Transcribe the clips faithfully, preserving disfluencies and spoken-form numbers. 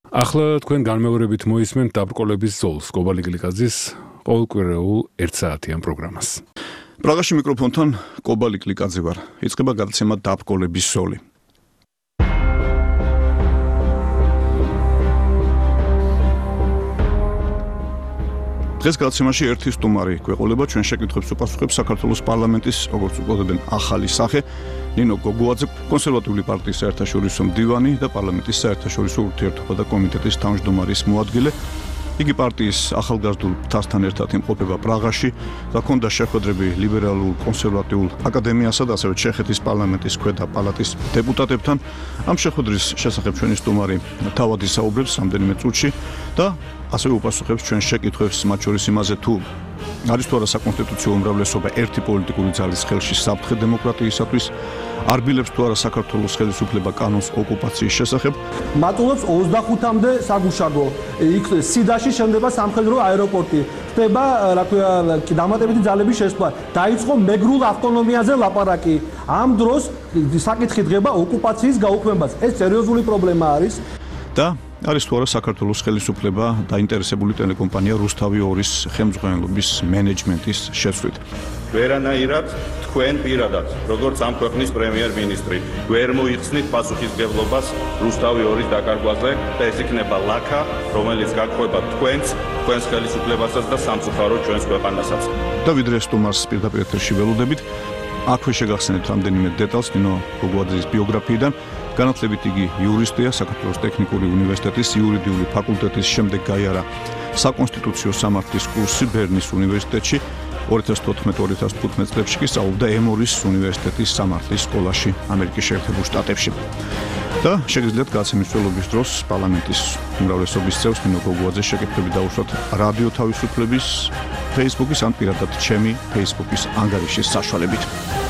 ახლა თქვენ განმეორებით მოისმენთ დაბრკოლების ზოლს კობალი გლიკაძის ყოველკვირეულ ერთ საათიან პროგრამას. პრაღაში მიკროფონთან კობალი გლიკაძე ვარ. იწყება გადაცემა დაბრკოლების ზოლი. დღეს გადაცემაში ერთი სტუმარი გვეყოლება ჩვენ შეკითხვებს უპასუხებს საქართველოს პარლამენტის, როგორც უწოდებენ, ახალი სახე ნინო გოგუაძე, კონსერვატიული პარტიის საერთაშორისო მდივანი და პარლამენტის საერთაშორისო ურთიერთობათა კომიტეტის თავმჯდომარის მოადგილე. იგი პარტიის ახალგაზრდულ მთასთან ერთად იმყოფება პრაღაში და ჰქონდა შეხვედრები ლიბერალურ კონსერვატიულ აკადემიასა და ასევე ჩეხეთის პარლამენტის ქვედა პალატის დეპუტატებთან. ამ შეხვედრის შესახებ ჩვენი სტუმარი თავად ისაუბრებს რამდენიმე წუთში და ასევე უპასუხებს ჩვენ შეკითხვებს მათ შორის იმაზე თუ არის თუ არა საკონსტიტუციო უმრავლესობა ერთი პოლიტიკური ძალის ხელში საფრთხე დემოკრატიისათვის, არბილებს თუ არა საქართველოს ხელისუფლება კანონს ოკუპაციის შესახებ. მატულობს ოცდახუთამდე საგუშაგო. იქ სიდაში შენდება სამხედრო აეროპორტი. ხდება, რა ქვია, დამატებითი ძალების შესვლა. დაიწყო მეგრულ ავტონომიაზე ლაპარაკი. ამ დროს საკითხი დგება ოკუპაციის გაუქმებას. ეს სერიოზული პრობლემა არის. და არის თუ არა საქართველოს ხელისუფლება დაინტერესებული ტელეკომპანია რუსთავი ორის ხელმძღვანელობის მენეჯმენტის შეცვლით. ვერანაირად თქვენ პირადად, როგორც ამ ქვეყნის პრემიერ-მინისტრი, ვერ მოიხსნით პასუხისმგებლობას რუსთავი ორის დაკარგვაზე და ეს იქნება ლაქა, რომელიც გაგვხვება თქვენს, თქვენს ხელისუფლებასაც და სამწუხაროდ ჩვენს ქვეყანასაც. და ვიდრე სტუმარს პირდაპირ ეთერში ველოდებით, აქვე შეგახსენებთ რამდენიმე დეტალს ნინო გოგუაძის ბიოგრაფიიდან. განათლებით იგი იურისტია, საქართველოს ტექნიკური უნივერსიტეტის იურიდიული ფაკულტეტის, შემდეგ გაიარა საკონსტიტუციო სამართლის კურსი ბერნის უნივერსიტეტში, ორი ათას თოთხმეტ ორი ათას თხუთმეტ წლებში კი სწავლობდა ემორის უნივერსიტეტის სამართლის სკოლაში ამერიკის შეერთებულ შტატებში. და შეგიძლიათ გადაცემის მსვლელობის დროს პარლამენტის უმრავლესობის წევრს ნინო გოგუაძეს შეკითხვები დაუშვათ რადიო თავისუფლების Facebook-ის ან პირადად ჩემი Facebook-ის ანგარიშის საშუალებით.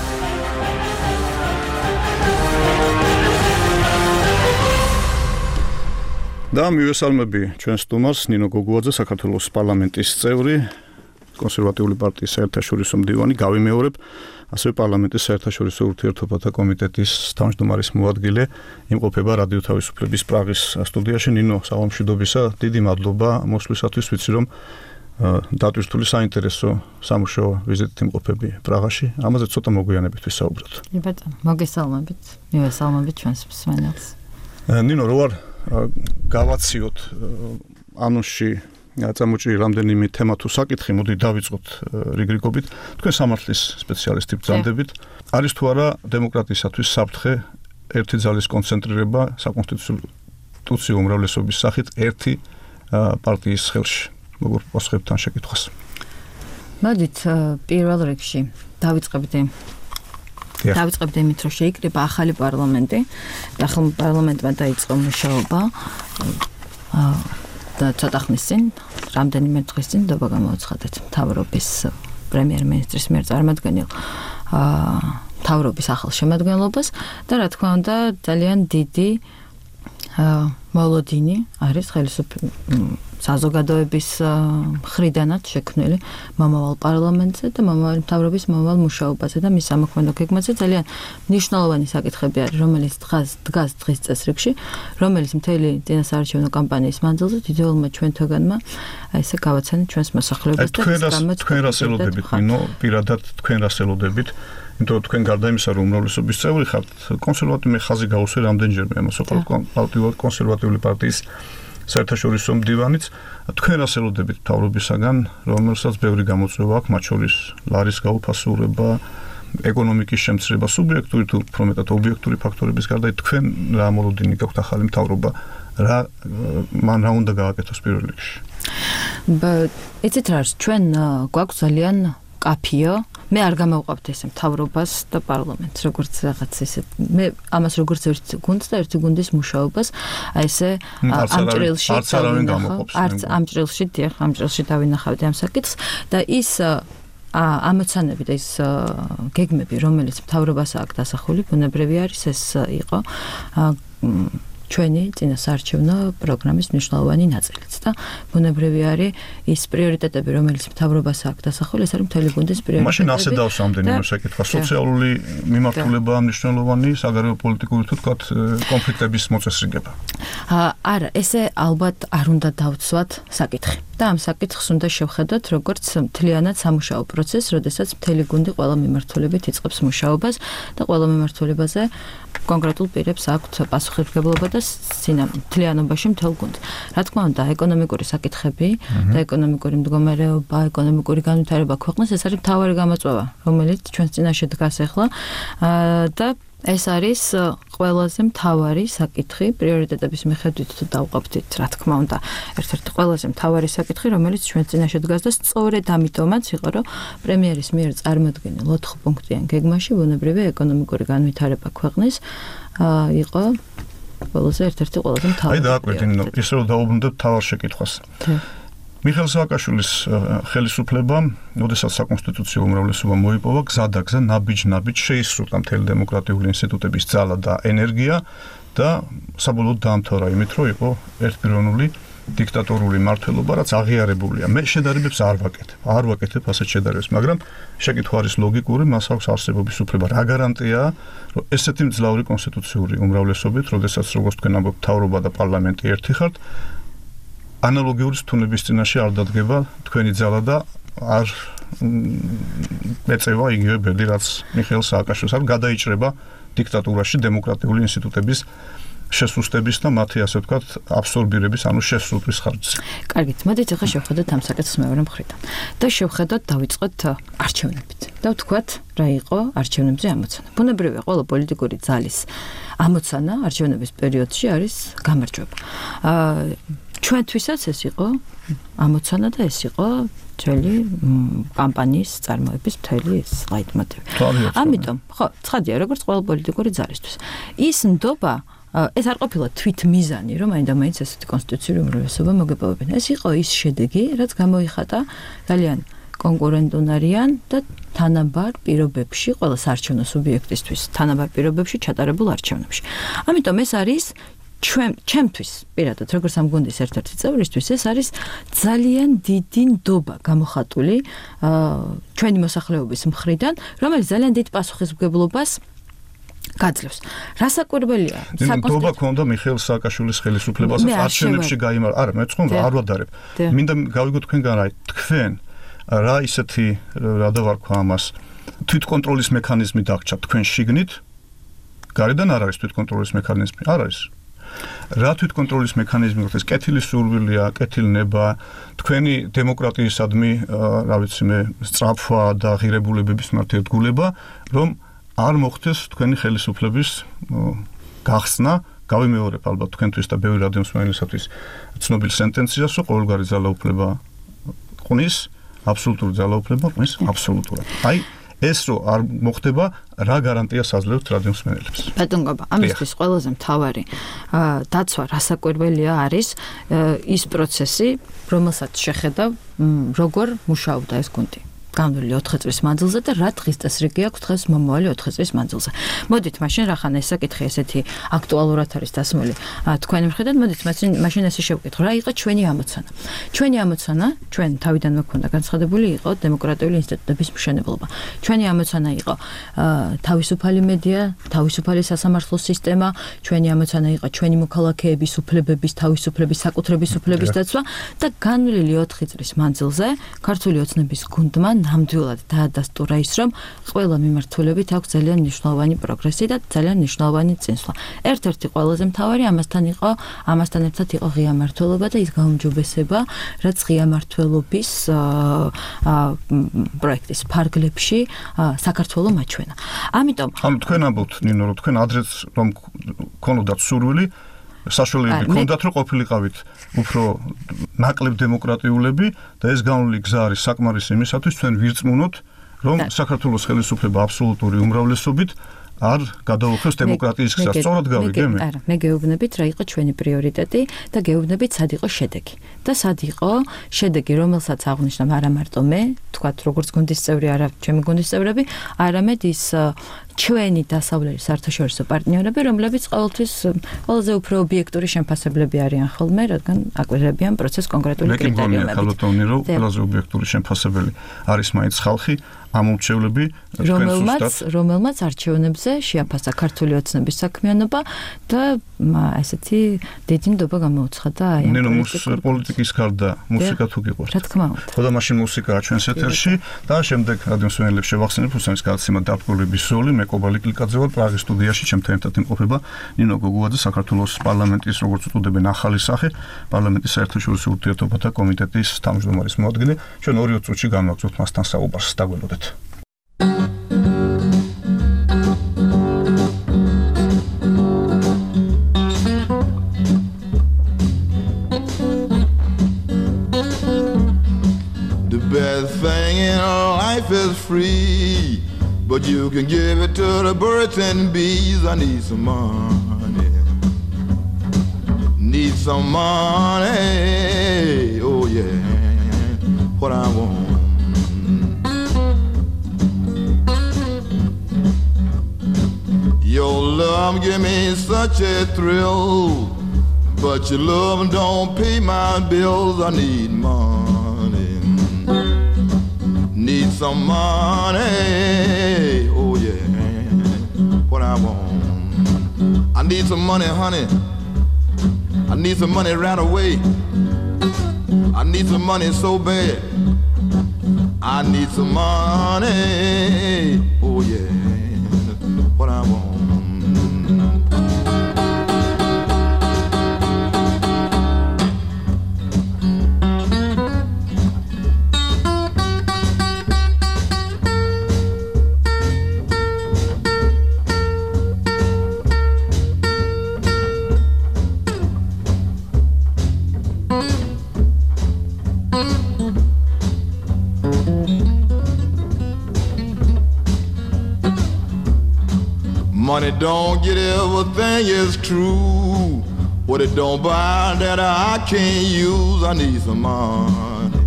და მივესალმები ჩვენ სტუმარს ნინო გოგუაძე, საქართველოს პარლამენტის წევრი, კონსერვატიული პარტიის საერთაშორისო მდივანი, გავიმეორებ, ასევე პარლამენტის საერთაშორისო ურთიერთობათა კომიტეტის თავმჯდომარის მოადგილე, იმყოფება რადიო თავისუფლების პრაღის სტუდიაში. ნინო, საღამოშიდობისა, დიდი მადლობა მოსვლისათვის, ვიცი რომ დატვირთული საინტერესო სამუშაო ვიზიტით იმყოფები პრაღაში. ამაზე ცოტა მოგვიანებით ვისაუბროთ. ბატონო, მოგესალმებით. მივესალმებით ჩვენს მსმენელს. ნინო, რო არ გავაციოთ ანონსში წამოჭრილი რამდენიმე თემა თუ საკითხი, მოდი დავიწყოთ რიგრიგობით. თქვენ სამართლის სპეციალისტი ბრძანდებით. არის თუ არა დემოკრატიისათვის საფრთხე ერთი ძალის კონცენტრირება საკონსტიტუციო უმრავლესობის სახით ერთი პარტიის ხელში? როგორ პასუხებთ ამ შეკითხვას? მოდით პირველ რიგში დავიწყებთ დავიწყებთ იმით, რომ შეიკრიბა ახალი პარლამენტი და ახალ პარლამენტმა დაიწყო მუშაობა და ცოტა ხნის წინ, რამდენიმე დღის წინ დობა გამოაცხადეთ მთავრობის პრემიერ-მინისტრის მიერ წარმოადგენილ მთავრობის ახალ შემადგენლობას და რა თქმა უნდა ძალიან დიდი მოლოდინი არის ხელისუფლების საზოგადოების მხრიდანაც შექმნილი მომავალ პარლამენტზე და მომავალ მთავრობის მომავალ მუშაობაზე და მის ამოქმედო გეგმაზე ძალიან მნიშვნელოვანი საკითხები არის, რომელიც დგას დგას დღის წესრიგში, რომელიც მთელი წინასაარჩევნო კამპანიის მანძილზე დიდოულმა ჩვენთაგანმა აი ესე გავაცანეთ ჩვენს მოსახლეობას და თქვენ რას ელოდებით, ნინო, პირადად თქვენ რას ელოდებით? იმიტომ რომ თქვენ გარდა იმისა, რომ უმრავლესობის წევრი ხართ, კონსერვატიული ხაზი გაუსვე რამდენჯერმე ამასოყალ კონსერვატიული პარტიის საერთაშორისო მდივანიც. თქვენ რას ელოდებით მთავრობისაგან, რომელსაც ბევრი გამოწვევა აქვს, მათ შორის ლარის გაუფასურება, ეკონომიკის შემცირება, სუბიექტური თუ უფრო მეტად ობიექტური ფაქტორების გარდა, თქვენ რა მოლოდინი გაქვთ ახალი მთავრობა, რა მან რა უნდა გააკეთოს პირველ რიგში? იცით რა არის, ჩვენ გვაქვს ძალიან კაფეო. მე არ გამოვყავთ ესე მთავრობას და პარლამენტს, როგორც რაღაც ესე. მე ამას როგორც ერთი გუნდს და ერთი გუნდის მუშაობას, აი ესე ამ ჭრილში არც არავინ გამოვყავს. არც ამ ჭრილში, დიახ, ამ ჭრილში დავინახავდი ამ საკითხს და ის ამოცანები და ის გეგმები, რომელიც მთავრობას აქვს დასახული, ბუნებრივი არის ეს იყო ჩვენი წინასაარჩევნო პროგრამის მნიშვნელოვანი ნაწილიც. და ბუნებრივი არის ის პრიორიტეტები, რომელიც მთავრობას აქვს დასახული, ეს არის მთელი გუნდის პრიორიტეტები. მაშინ ასე დავს ამდენიმე საკითხა. სოციალური მიმართულება მნიშვნელოვანი, საგარეო პოლიტიკური თუ თქვათ კონფლიქტების მოწესრიგება. არა, ესე ალბათ არ უნდა დავცვათ საკითხი. და ამ საკითხს უნდა შევხედოთ როგორც მთლიანად სამუშაო პროცესს, როდესაც მთელი გუნდი ყველა მიმართულებით იწყებს მუშაობას და ყველა მიმართულებაზე კონკრეტულ პირებს აქვთ პასუხისმგებლობა და მთლიანობაში მთელ გუნდს. რა თქმა უნდა, ეკონომიკური საკითხები და ეკონომიკური მდგომარეობა, ეკონომიკური განვითარება ქვეყნის ეს არის მთავარი გამოწვევა, რომელიც ჩვენს წინაშე დგას ახლა და ეს არის ყველაზე მთავარი საკითხი პრიორიტეტების მიხედვით თუ დავყავთ, რა თქმა უნდა, ერთ-ერთი ყველაზე მთავარი საკითხი, რომელიც ჩვენ წინაშე დგას და სწორედ ამიტომაც იყო, რომ პრემიერის მიერ წარმოდგენილ ოთხპუნქტიან გეგმაში ბუნებრივი ეკონომიკური განვითარება ქვეყნის იყო ყველაზე ერთ-ერთი ყველაზე მთავარი. აი დააკვირდი, ისე რომ დაუბრუნდეთ მთავარ შეკითხვას. მიხეილ სააკაშვილის ხელისუფლებამ, როდესაც საკონსტიტუციო უმრავლესობა მოიპოვა, გზადაგზა ნაბიჯ-ნაბიჯ შეისრულა მთელი დემოკრატიული ინსტიტუტების ძალა და ენერგია და საბოლოოდ დაამთავრა იმით, რომ იყო ერთპიროვნული დიქტატორული მართლობა, რაც აღიარებულია. მე შედარებებს არ ვაკეთებ, არ ვაკეთებ ასეთ შედარებებს, მაგრამ შეკითხვა არის ლოგიკური, მას აქვს არსებობის უფლება. რა გარანტიაა, რომ ესეთი მძლავრი კონსტიტუციური უმრავლესობით, როდესაც როგორც თქვენ ამბობთ, მთავრობა და პარლამენტი ერთი ხართ, ანალოგიური სტუნების წინაშე არ დადგება თქვენი ძალა და არ მეწევა იგივე ბედი, რაც მიხეილ სააკაშვილს არ გადაიჭრება დიქტატურაში დემოკრატიული ინსტიტუტების შესუსტების და მათი ასე ვთქვათ აბსორბირების, ანუ შესრულების ხარჯზე. კარგით, მოდით ახლა შევხედოთ ამ საკითხს მეორე მხრიდან. და შევხედოთ დავიწყოთ არჩევნებით. და ვთქვათ, რა იყო არჩევნებზე ამოცანა. ბუნებრივია, ყველა პოლიტიკური ძალის ამოცანა არჩევნების პერიოდში არის გამარჯვება. აა ჩვენთვისაც ეს იყო ამოცანა და ეს იყო მთელი კამპანიის წარმოების მთელი ეს ლაიტმოტივი. ამიტომ, ხო, ცხადია, როგორც ყველა პოლიტიკური ძალისთვის. ის ნდობა ეს არ ყოფილა თვით მიზანი, რომ აინდა მაინც ესეთი კონსტიტუციური უმრავლესობა მოგეპოვებინა. ეს იყო ის შედეგი, რაც გამოიხატა ძალიან კონკურენტუნარიან და თანაბარ პირობებში, ყველა საარჩევნო სუბიექტისთვის თანაბარ პირობებში ჩატარებულ არჩევნებში. ამიტომ ეს არის ჩვენ ჩემთვის პირადად როგორც ამ გუნდის ერთ-ერთი წევრისთვის ეს არის ძალიან დიდი ნდობა გამოხატული ჩვენი მოსახლეობის მხრიდან, რომელიც ძალიან დიდ პასუხისმგებლობას გაძლევს. რასაკვირველია, საკონსტიტუციო ქონდა მიხეილ სააკაშვილის ხელისუფლებას არჩევნებში გაიმარჯვა. არა, მე ვწუნდა არ ვადარებ. მინდა გავიგოთ თქვენგან რა თქვენ რა ისეთი რა დავარქვა ამას თვითკონტროლის მექანიზმი დაგჭა თქვენ შიგნით? გარედან არ არის თვითკონტროლის მექანიზმი, არ არის. რა თვითკონტროლის მექანიზმი გქონდეს, კეთილი სურვილია, კეთილნება, თქვენი დემოკრატიისადმი, რა ვიცი მე, სწრაფვა და ღირებულებების მართლიერგულება, რომ არ მოხდეს თქვენი ხელისუფლების გახსნა, გავიმეორებ ალბათ თქვენთვის და ბევრი რადიომსმენელისათვის ცნობილ სენტენციას, რომ ყოველგვარი ძალაუფლება ყვნის, აბსოლუტური ძალაუფლება ყვნის აბსოლუტურად. აი ეს რო არ მოხდება, რა გარანტიას აძლევთ რადიომსმენელებს? ბატონობა, ამისთვის ყველაზე მთავარი დაცვა რასაკვირველია არის ის პროცესი, რომელსაც შეხედავ როგორ მუშაობდა ეს გუნდი. განვლილი ოთხი წლის მანძილზე და რა დღის წესრიგი აქვს დღეს მომავალი ოთხი წლის მანძილზე. მოდით მაშინ რახან ეს საკითხი ესეთი აქტუალურად არის დასმული თქვენი მხრიდან, მოდით მაშინ მაშინ ესე შევკითხო, რა იყო ჩვენი ამოცანა. ჩვენი ამოცანა, ჩვენ თავიდანვე გვქონდა განცხადებული იყო დემოკრატიული ინსტიტუტების მშენებლობა. ჩვენი ამოცანა იყო თავისუფალი მედია, თავისუფალი სასამართლო სისტემა, ჩვენი ამოცანა იყო ჩვენი მოქალაქეების უფლებების, თავისუფლების, საკუთრების უფლების დაცვა და განვლილი ოთხი წლის მანძილზე ქართული ოცნების გუნდმა ნამდვილად დაადასტურა ის, რომ ყველა მიმართულებით აქვს ძალიან მნიშვნელოვანი პროგრესი და ძალიან მნიშვნელოვანი წინსვლა. ერთ-ერთი ყველაზე მთავარი ამასთან იყო, ამასთან ერთად იყო ღია მმართველობა და ის გაუმჯობესება, რაც ღია მმართველობის პროექტის ფარგლებში საქართველოს მაჩვენა. ამიტომ ამ თქვენ ამბობთ, ნინო, რომ თქვენ ადრეც რომ ქონოდათ სურვილი საშუალებები ქონდათ, რომ ყოფილიყავით უფრო ნაკლებ დემოკრატიულები და ეს განვლილი გზა არის საკმარისი იმისათვის, თქვენ ვირწმუნოთ, რომ საქართველოს ხელისუფლება აბსოლუტური უმრავლესობით არ გადაუხევს დემოკრატიის გზას. სწორად გავიგე მე? არა, მე გეუბნებით რა იყო ჩვენი პრიორიტეტი და გეუბნებით სად იყო შედეგი. და სად იყო შედეგი, რომელსაც აღნიშნავ არა მარტო მე, თქვათ როგორც გუნდის წევრი, არა ჩემი გუნდის წევრები, არამედ ის ჩვენი დასავლელი საერთაშორისო პარტნიორები, რომლებიც ყოველთვის ყველაზე უფრო ობიექტური შემფასებლები არიან ხოლმე, რადგან აკვირდებიან პროცესს კონკრეტული კრიტერიუმებით. მე ხალხოვნი რომ ყველაზე ობიექტური შემფასებელი არის მაინც ხალხი, ამომრჩევლები, რომელმაც რომელმაც არჩევნებზე შეაფასა ქართული ოცნების საქმიანობა და ესეთი დიდი ნდობა გამოუცხადა აი ამ ნინო პოლიტიკის გარდა მუსიკა თუ გიყვართ. რა თქმა უნდა. ხოდა მაშინ მუსიკაა ჩვენს ეთერში და შემდეგ რადიოსმენელებს შევახსენებ რუსეთის გადაცემა დაბრკოლების ზოლი მე კობალი კლიკაძე ვარ პრაღის სტუდიაში ჩემთან ერთად იმყოფება ნინო გოგუაძე საქართველოს პარლამენტის როგორც უწოდებენ ახალი სახე პარლამენტის საერთაშორისო ურთიერთობათა კომიტეტის თავმჯდომარის მოადგილე ჩვენ ორი წუთში განვაგრძობთ მასთან საუბარს დაგველოდეთ. The best thing in life is free, but you can give it to the birds and bees. I need some money, need some money, oh yeah, what I want. Your love give me such a thrill, but your love don't pay my bills. I need money, need some money, oh yeah, what I want. I need some money, honey, I need some money right away. I need some money so bad, I need some money, oh yeah, what I want. Money don't get everything is true. What it don't buy that I can't use. I need some money,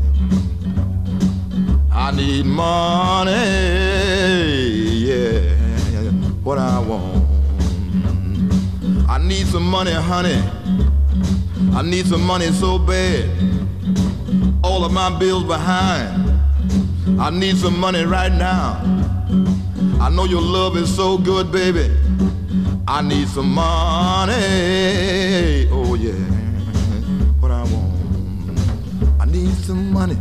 I need money, yeah, what I want. I need some money, honey, I need some money so bad. All of my bills behind, I need some money right now. I know your love is so good, baby. I need some money, oh yeah, what I want. I need some money,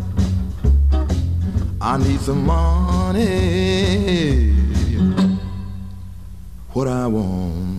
I need some money, what I want.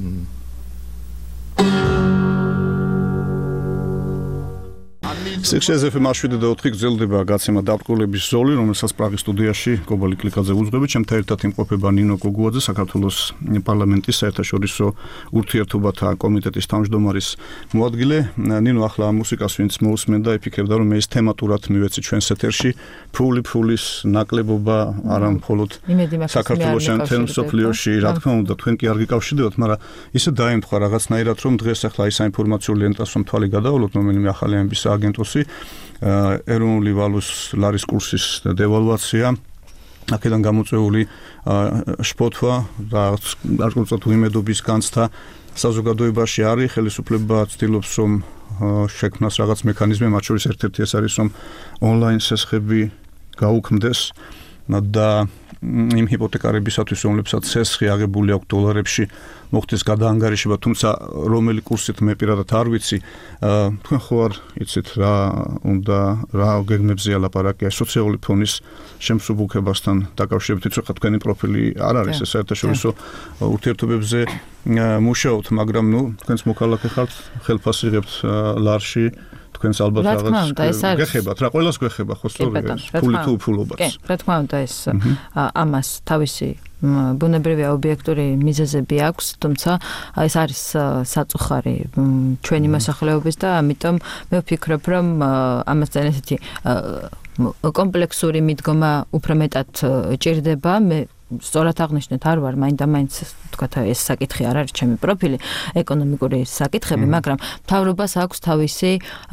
სიქსეზეფი მაშვიდე და ოთხი გრძელდება გაცემა დაბრკოლების ზოლი, რომელსაც პრაღის სტუდიაში კობალი კლიკაძე უძღვებით. ჩემთან ერთად იმყოფება ნინო გოგუაძე, საქართველოს პარლამენტის საერთაშორისო ურთიერთობათა კომიტეტის თავმჯდომარის მოადგილე. ნინო, ახლა მუსიკას ვინც მოусმენ და იფიქრებდა, რომ ეს თემატურად მივეცი ჩვენს ეთერში, ფული ფულის ნაკლებობა არა მხოლოდ საქართველოს შენთელ სოფლიოში, რა თქმა უნდა, თქვენ კი არ გიკავშირდებათ, მაგრამ ისე დაემთხვა რაღაცნაირად, რომ დღეს ახლა ის საინფორმაციო ლენტას რომ თვალი გადავალოთ, რომელიმე ახალი ამბის აგენტოსი ეროვნული ვალუს ლარის კურსის დევალვაცია, აქედან გამოწვეული შფოთვა და გარკვეულწილად უიმედობის განცდა საზოგადოებაში არის, ხელისუფლება ცდილობს რომ შექმნას რაღაც მექანიზმი, მათ შორის ერთ-ერთი ეს არის რომ ონლაინ სესხები გაუქმდეს და იმ ჰიპოთეკარებისათვის, რომლებსაც სესხი აღებული აქვს დოლარებში, მოხდეს გადაანგარიშება, თუმცა რომელი კურსით მე პირადად არ ვიცი, თქვენ ხო არ იცით რა უნდა რა გეგმებზეა ლაპარაკი სოციალური ფონის შემსუბუქებასთან დაკავშირებით, ვთქვი ხა თქვენი პროფილი არ არის ეს საერთაშორისო ურთიერთობებზე მუშაობთ, მაგრამ ნუ თქვენს მოქალაქე ხართ, ხელფასს იღებთ ლარში, თქვენს ალბათ რაღაც გეხებათ, რა ყველას გეხება ხო სწორია, ფული თუ უფულობაც. კი, რა თქმა უნდა ეს ამას თავისი ბუნებრივი ობიექტური მიზეზები აქვს, თუმცა ეს არის საწუხარი ჩვენი მოსახლეობის და ამიტომ მე ვფიქრობ, რომ ამასთან ესეთი კომპლექსური მიდგომა უფრო მეტად ჭირდება. მე სწორად აღნიშნეთ, არ ვარ მაინდა-მაინც თქვათ ეს საკითხი არ არის ჩემი პროფილი, ეკონომიკური საკითხები, მაგრამ მთავრობას აქვს თავისი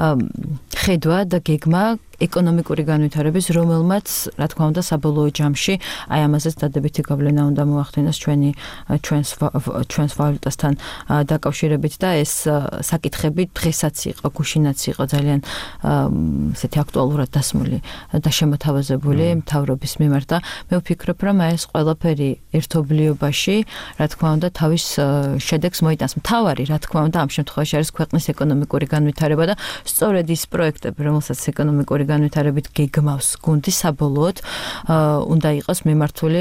ხედვა და გეგმა ეკონომიკური განვითარების, რომელმაც, რა თქმა უნდა, საბოლოო ჯამში აი ამაზეც დადებითი გავლენა უნდა მოახდინოს ჩვენი ჩვენს ჩვენს ვალუტასთან დაკავშირებით და ეს საკითხები დღესაც იყო, გუშინაც იყო ძალიან ესეთი აქტუალურად დასმული და შემოთავაზებული მთავრობის მიმართ და მე ვფიქრობ, რომ ეს ყველაფერი ერთობლიობაში, რა თქმა უნდა, თავის შედეგს მოიტანს. მთავარი, რა თქმა უნდა, ამ შემთხვევაში არის ქვეყნის ეკონომიკური განვითარება და სწორედ ის პროექტები, რომელსაც ეკონომიკური განვითარებით გეგმავს გუნდი საბოლოოდ უნდა იყოს მიმართული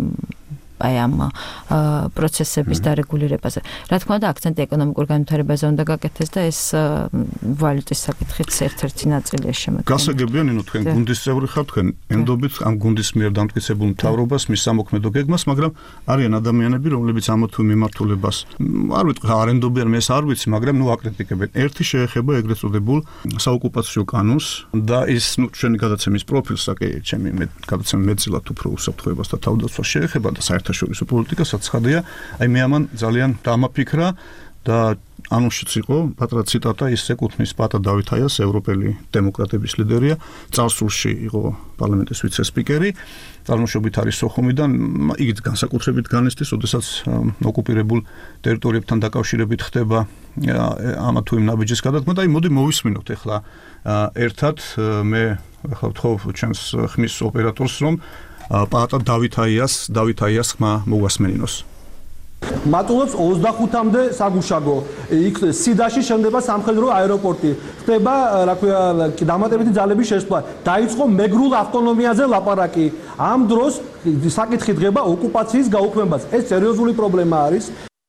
აი ამ პროცესების დარეგულირებაზე. რა თქმა უნდა, აქცენტი ეკონომიკურ განვითარებაზე უნდა გაკეთდეს და ეს ვალუტის საკითხიც ერთ-ერთი ნაწილია შემოქმედი. გასაგებია, ნინო, თქვენ გუნდის წევრი ხართ, თქვენ ენდობით ამ გუნდის მიერ დამტკიცებულ მთავრობას, მის სამოქმედო გეგმას, მაგრამ არიან ადამიანები, რომლებიც ამ თუ მიმართულებას არ ვიტყვი, არ ენდობიან, მე ეს არ ვიცი, მაგრამ ნუ აკრიტიკებენ. ერთი შეეხება ეგრეთ წოდებულ საოკუპაციო კანონს და ის, ნუ ჩვენი გადაცემის პროფილს, აკი, ჩემი მე გადაცემა მეტწილად უფრო უსაფრთხოებას და თავდაცვას შეეხება და საერთაშორისო პოლიტიკა საცხადია. აი მე ამან ძალიან დამაფიქრა და ანონსიც იყო პატრა ციტატა, ის ეკუთვნის პატა დავითაიას, ევროპელი დემოკრატების ლიდერია, წარსულში იყო პარლამენტის ვიცე-სპიკერი, წარმოშობით არის სოხუმიდან, იგი განსაკუთრებით განესტის, როდესაც ოკუპირებულ ტერიტორიებთან დაკავშირებით ხდება ამა თუ იმ ნაბიჯის გადადგმა და აი მოდი მოვისმინოთ ახლა ერთად, მე ახლა ვთხოვ ჩემს ხმის ოპერატორს, რომ პატა დავითაიას, დავითაიას ხმა მოვასმენინოს. მატულობს ოცდახუთამდე საგუშაგო. იქ სიდაში შენდება სამხედრო აეროპორტი. ხდება, რა ქვია, დამატებითი ძალების შესვლა. დაიწყო მეგრულ ავტონომიაზე ლაპარაკი. ამ დროს საკითხი დგება ოკუპაციის გაუქმებას. ეს სერიოზული პრობლემა არის.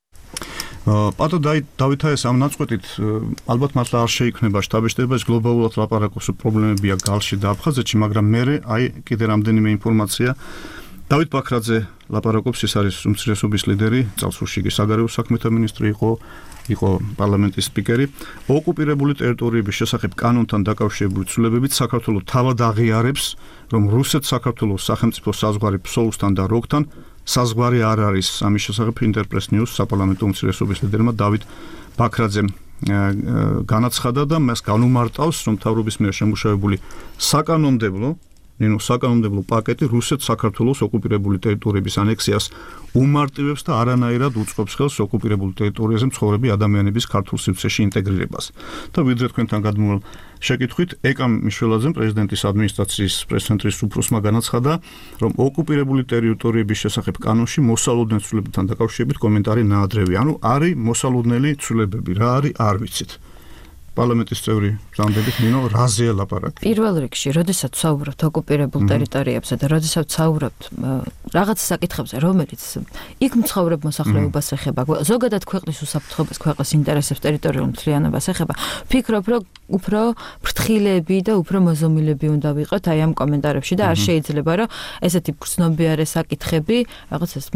პატა დავითაიას ამ ნაწყვეტით ალბათ მართლა არ შეიქმნება შტაბ-შტაბი, ეს გლობალურად ლაპარაკობს, პრობლემებია გალში და აფხაზეთში, მაგრამ მე აი კიდე რამდენიმე ინფორმაცია. დავით ბაქრაძე ლაპარაკობს, ის არის უმცირესობის ლიდერი, წარსულში იგი საგარეო საქმეთა მინისტრი იყო, იყო პარლამენტის სპიკერი. ოკუპირებული ტერიტორიების შესახებ კანონთან დაკავშირებული ცვლილებებით საქართველოს თავად აღიარებს, რომ რუსეთ-საქართველოს სახელმწიფო საზღვარი ფსოუსთან და როგთან საზღვარი არ არის. ამის შესახებ ინტერპრეს ნიუს საპარლამენტო უმცირესობის ლიდერმა დავით ბაქრაძემ განაცხადა და მას განუმარტავს, რომ მთავრობის მიერ შემუშავებული საკანონმდებლო ნინო საკანონმდებლო პაკეტი რუსეთ-საქართველოს ოკუპირებული ტერიტორიების ანექსიას უმარტივებს და არანაირად უწყობს ხელს ოკუპირებულ ტერიტორიაზე მცხოვრები ადამიანების ქართულ სივრცეში ინტეგრირებას. და ვიდრე თქვენთან გადმოვალ შეკითხვით, ეკამ მიშველაძემ, პრეზიდენტის ადმინისტრაციის პრეს-ცენტრის უფროსმა განაცხადა, რომ ოკუპირებული ტერიტორიების შესახებ კანონში მოსალოდნელ ცვლილებებთან დაკავშირებით კომენტარი ნაადრევია. ანუ არის მოსალოდნელი ცვლილებები, რა არის არ ვიცით. პარლამენტის წევრი ჟანდებით ნინო რაზეა ლაპარაკი. პირველ რიგში, როდესაც ვსაუბრობთ ოკუპირებულ ტერიტორიებზე და როდესაც ვსაუბრობთ რაღაც საკითხებზე, რომელიც იქ მცხოვრებ მოსახლეობას ეხება, ზოგადად ქვეყნის უსაფრთხოებას, ქვეყნის ინტერესებს, ტერიტორიულ მთლიანობას ეხება, ვფიქრობ, რომ უფრო ფრთხილები და უფრო მოზომილები უნდა ვიყოთ აი ამ კომენტარებში და არ შეიძლება, რომ ესეთი გრძნობიარე საკითხები, რაღაც ეს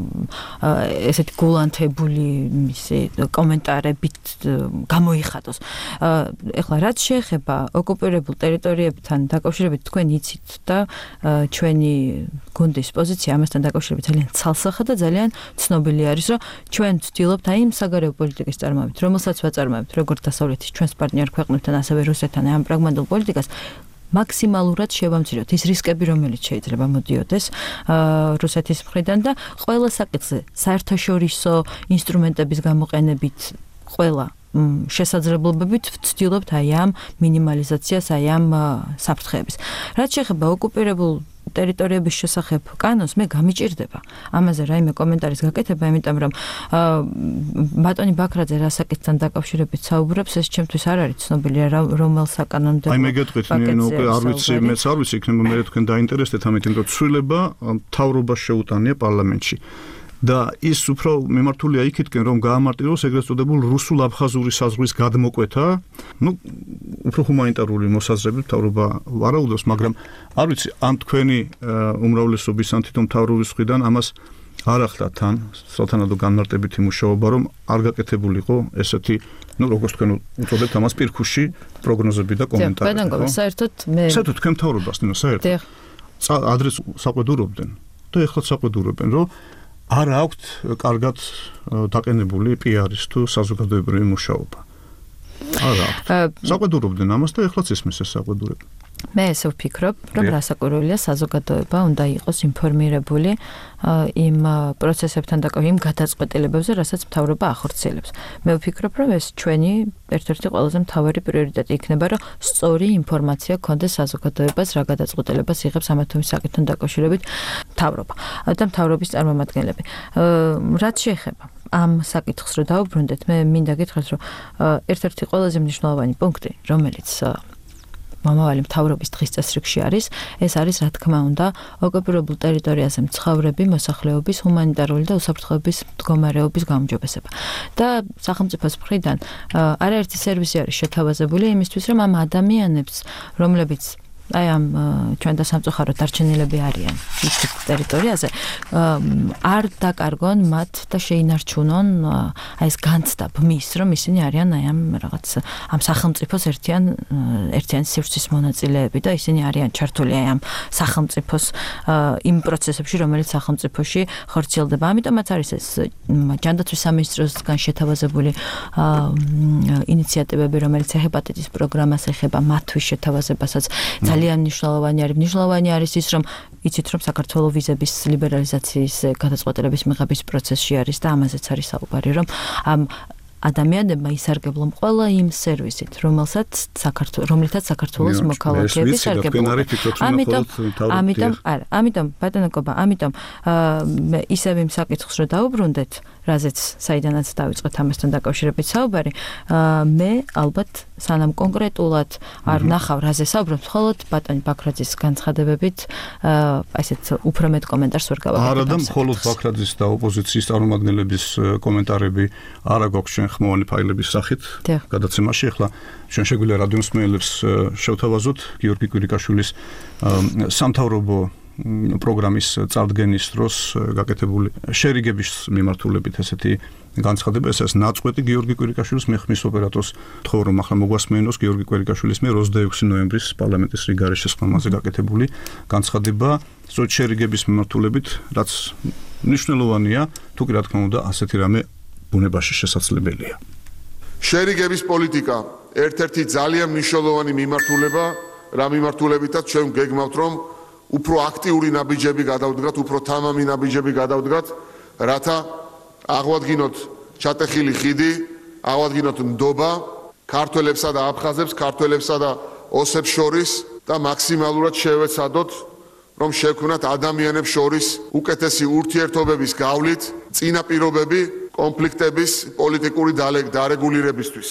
ესეთი გულანთებული ისე კომენტარებით გამოიხატოს. ეხლა რაც შეეხება ოკუპირებულ ტერიტორიებთან დაკავშირებით თქვენ იცით და ჩვენი გუნდის პოზიცია ამასთან დაკავშირებით ძალიან ცალსახა და ძალიან ცნობილი არის, რომ ჩვენ ვცდილობთ აი იმ საგარეო პოლიტიკის წარმოებით, რომელსაც ვაწარმოებთ როგორც დასავლეთის ჩვენს პარტნიორ ქვეყნებთან, ასევე რუსეთთან ამ პრაგმატულ პოლიტიკას მაქსიმალურად შევამციროთ ის რისკები, რომელიც შეიძლება მოდიოდეს რუსეთის მხრიდან და ყველა საკითხზე საერთაშორისო ინსტრუმენტების გამოყენებით ყველა შესაძლებლობებით ვცდილობთ აი ამ მინიმალიზაციას, აი ამ საფრთხეების. რაც შეეხება ოკუპირებულ ტერიტორიების შესახებ კანონს, მე გამიჭირდება ამაზე რაიმე კომენტარის გაკეთება, იმიტომ რომ ბატონი ბაქრაძე რა საკითხთან დაკავშირებით საუბრობს, ეს ჩემთვის არ არის ცნობილი, რომელ საკანონმდებლო აი მე გეტყვით, ნინო, არ ვიცი, მეც არ ვიცი, იქნება მე თქვენ დაინტერესდეთ ამით, იმიტომ რომ ცვლილება მთავრობას შეუტანია პარლამენტში. და ის უფრო მიმართულია იქითკენ, რომ გაამარტივოს ეგრეთ წოდებულ რუსულ-აფხაზური საზღვრის გადმოკვეთა, ну, უფრო ჰუმანიტარული მოსაზრებით მთავრობა ვარაუდობს, მაგრამ არ ვიცი, ან თქვენი უმრავლესობის ან თვითონ მთავრობის მხრიდან ამას არ ახლა თან, სათანადო განმარტებითი მუშაობა, რომ არ გაკეთებულიყო ესეთი, ну, როგორც თქვენ უწოდებთ ამას პირქუში პროგნოზები და კომენტარები. ხო, საერთოდ მე საერთოდ თქვენ მთავრობას, ნინო, საერთოდ. ადრეს საყვედურობდნენ. და ეხლა საყვედურებენ, რომ არ აქვთ კარგად დაყენებული პი-არის თუ საზოგადოებრივი მუშაობა. არ აქვთ. საყვედურობდნენ ამას და ეხლაც ისმის ეს საყვედურება. მე ესე ვფიქრობ, რომ რასაკვირველია საზოგადოება უნდა იყოს ინფორმირებული იმ პროცესებთან დაკავშირებით, იმ გადაწყვეტილებებზე, რასაც მთავრობა ახორციელებს. მე ვფიქრობ, რომ ეს ჩვენი ერთ-ერთი ყველაზე მთავარი პრიორიტეტი იქნება, რომ სწორი ინფორმაცია გქონდეს საზოგადოებას, რა გადაწყვეტილებას იღებს ამა თუ იმ საკითხთან დაკავშირებით მთავრობა და მთავრობის წარმომადგენლები. რაც შეეხება ამ საკითხს რო დავუბრუნდეთ, მე მინდა გითხრათ, რომ ერთ-ერთი ყველაზე მნიშვნელოვანი პუნქტი, რომელიც მომავალი მთავრობის დღის წესრიგში არის, ეს არის რა თქმა უნდა ოკუპირებულ ტერიტორიაზე მცხოვრები მოსახლეობის ჰუმანიტარული და უსაფრთხოების მდგომარეობის გაუმჯობესება. და სახელმწიფოს მხრიდან არაერთი სერვისი არის შეთავაზებული იმისთვის, რომ ამ ადამიანებს, რომლებიც აი ამ ჩვენ და სამწუხაროდ დარჩენილები არიან ის ტერიტორიაზე, არ დაკარგონ მათ და შეინარჩუნონ აი ეს განცდა ბმის, რომ ისინი არიან აი ამ რაღაც ამ სახელმწიფოს ერთიან ერთიან სივრცის მონაწილეები და ისინი არიან ჩართული აი ამ სახელმწიფოს იმ პროცესებში, რომელიც სახელმწიფოში ხორციელდება. ამიტომაც არის ეს ჯანდაცვის სამინისტროსგან შეთავაზებული ინიციატივები, რომელიც ჰეპატიტის პროგრამას ეხება, მათთვის შეთავაზებასაც ძალიან მნიშვნელოვანი არის. მნიშვნელოვანი არის ის, რომ იცით, რომ საქართველოს ვიზების ლიბერალიზაციის გადაწყვეტილების მიღების პროცესში არის და ამაზეც არის საუბარი, რომ ამ ადამიანებმა ისარგებლონ ყველა იმ სერვისით, რომელსაც საქართველოს, რომლითაც საქართველოს მოქალაქეები ისარგებლონ. ამიტომ, ამიტომ, არა, ამიტომ ბატონო კობა, ამიტომ ისევ იმ საკითხს რო დაუბრუნდეთ, რაზეც საიდანაც დავიწყეთ ამასთან დაკავშირებით საუბარი, მე ალბათ სანამ კონკრეტულად არ ვნახავ რაზე საუბრობთ, მხოლოდ ბატონი ბაქრაძის განცხადებებით ასეთ უფრო მეტ კომენტარს ვერ გავაკეთებ. არა და მხოლოდ ბაქრაძის და ოპოზიციის წარმომადგენლების კომენტარები არა გვაქვს ჩვენ ხმოვანი ფაილების სახით გადაცემაში. ახლა ჩვენ შეგვიძლია რადიო მსმენელებს შევთავაზოთ გიორგი კვირიკაშვილის სამთავრობო პროგრამის წარდგენის დროს გაკეთებული შერიგების მიმართულებით ესეთი განცხადება, ეს არის ნაწყვეტი გიორგი კვირიკაშვილის მე ხმის ოპერატორს თხოვ რომ ახლა მოგვასმენოს გიორგი კვირიკაშვილის მე ოცდაექვსი ნოემბრის პარლამენტის რიგარის შესყიდვაზე გაკეთებული განცხადება სწორედ შერიგების მიმართულებით, რაც მნიშვნელოვანია, თუ კი რა თქმა უნდა ასეთი რამე ბუნებაში შესაძლებელია. შერიგების პოლიტიკა ერთ-ერთი ძალიან მნიშვნელოვანი მიმართულება, რა მიმართულებითაც ჩვენ გეგმავთ რომ უფრო აქტიური ნაბიჯები გადავდგათ, უფრო თამამი ნაბიჯები გადავდგათ, რათა აღვადგინოთ ჩატეხილი ხიდი, აღვადგინოთ ნდობა ქართველებსა და აფხაზებს, ქართველებსა და ოსებს შორის და მაქსიმალურად შევეცადოთ, რომ შევქმნათ ადამიანებს შორის უკეთესი ურთიერთობების გავლით წინაპირობები კონფლიქტების პოლიტიკური დარეგულირებისთვის.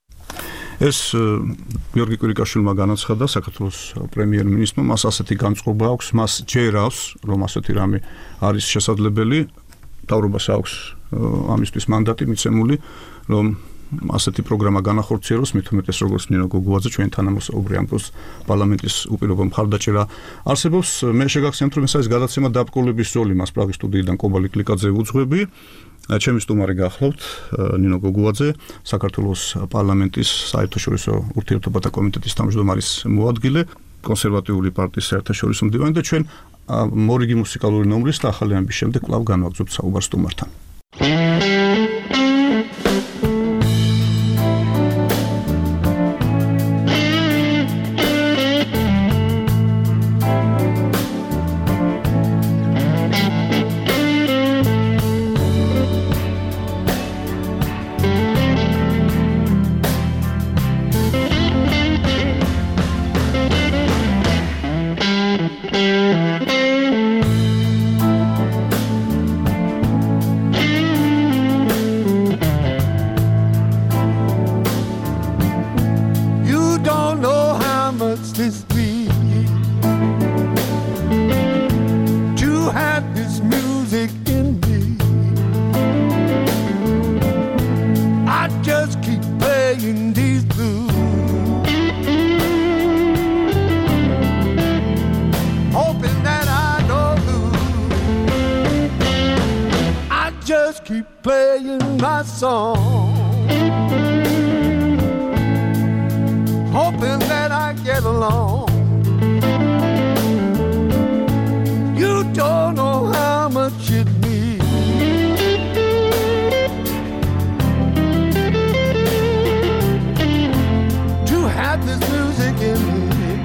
ეს გიორგი კვირიკაშვილმა განაცხადა საქართველოს პრემიერ-მინისტრმა, მას ასეთი განწყობა აქვს, მას ჯერავს, რომ ასეთი რამე არის შესაძლებელი, მთავრობას აქვს ამისთვის მანდატი მიცემული, რომ ასეთი პროგრამა განახორციელოს, მით უმეტეს როგორც ნინო გოგუაძე, ჩვენ თანამოსაუბრე ამ დროს პარლამენტის უპირობო მხარდაჭერა არსებობს. მე შეგახსენებთ, რომ ეს არის გადაცემა დაბრკოლების ზოლი, მას პრაღის სტუდიიდან კობალი კლიკაძე უძღვები. ჩემი სტუმარი გახლავთ ნინო გოგუაძე, საქართველოს პარლამენტის საერთაშორისო ურთიერთობათა კომიტეტის თავმჯდომარის მოადგილე, კონსერვატიული პარტიის საერთაშორისო მდივანი და ჩვენ მორიგი მუსიკალური ნომრის და ახალი ამბის შემდეგ კვლავ განვაგრძობთ საუბარს სტუმართან. Keep playing my song, hoping that I get along. You don't know have this music in me.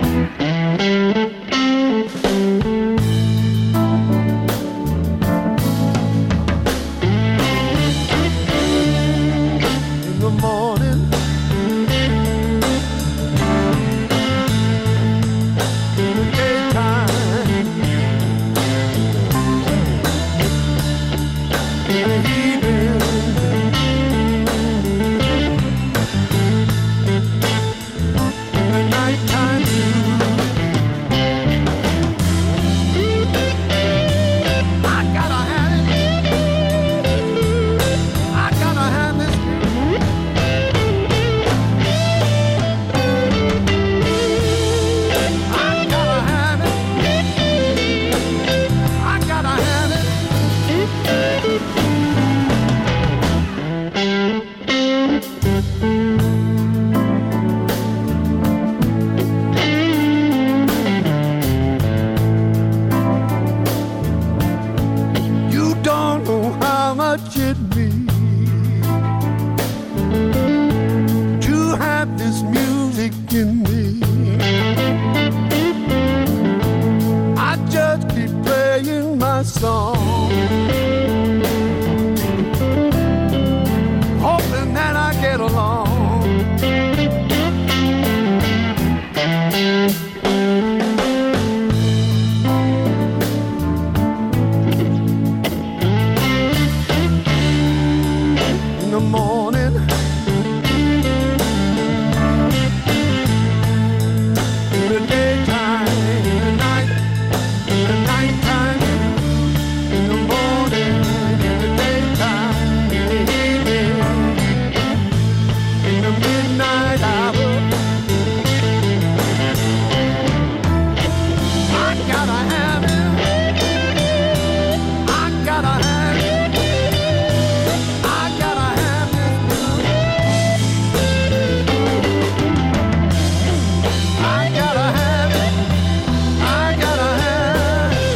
In the morning, in the daytime, in the evening, in the nighttime too. I gotta have it. I gotta have this. I gotta have it. I gotta have it. You don't know how much it means to have this music in me. I just keep playing my song, hoping that I get along. In the morning, in the daytime, in the night, in the nighttime, in the morning, in the daytime, in the evening, in the midnight hour. I gotta have it. I gotta have it. I gotta have it. I gotta have it. I gotta have it.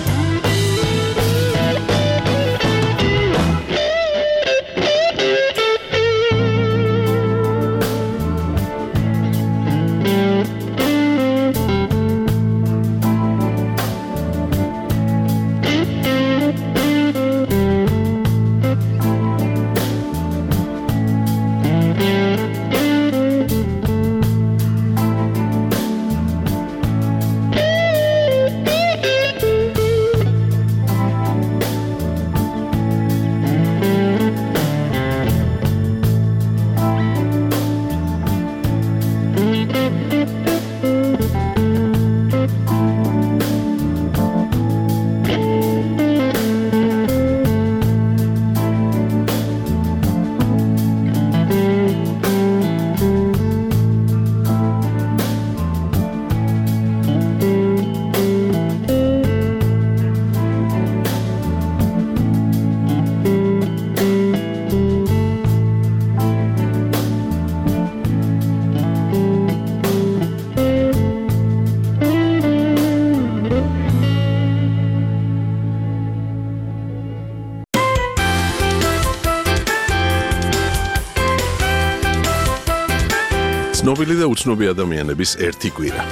ცნობილი და უცნობი ადამიანების ერთი კვირა.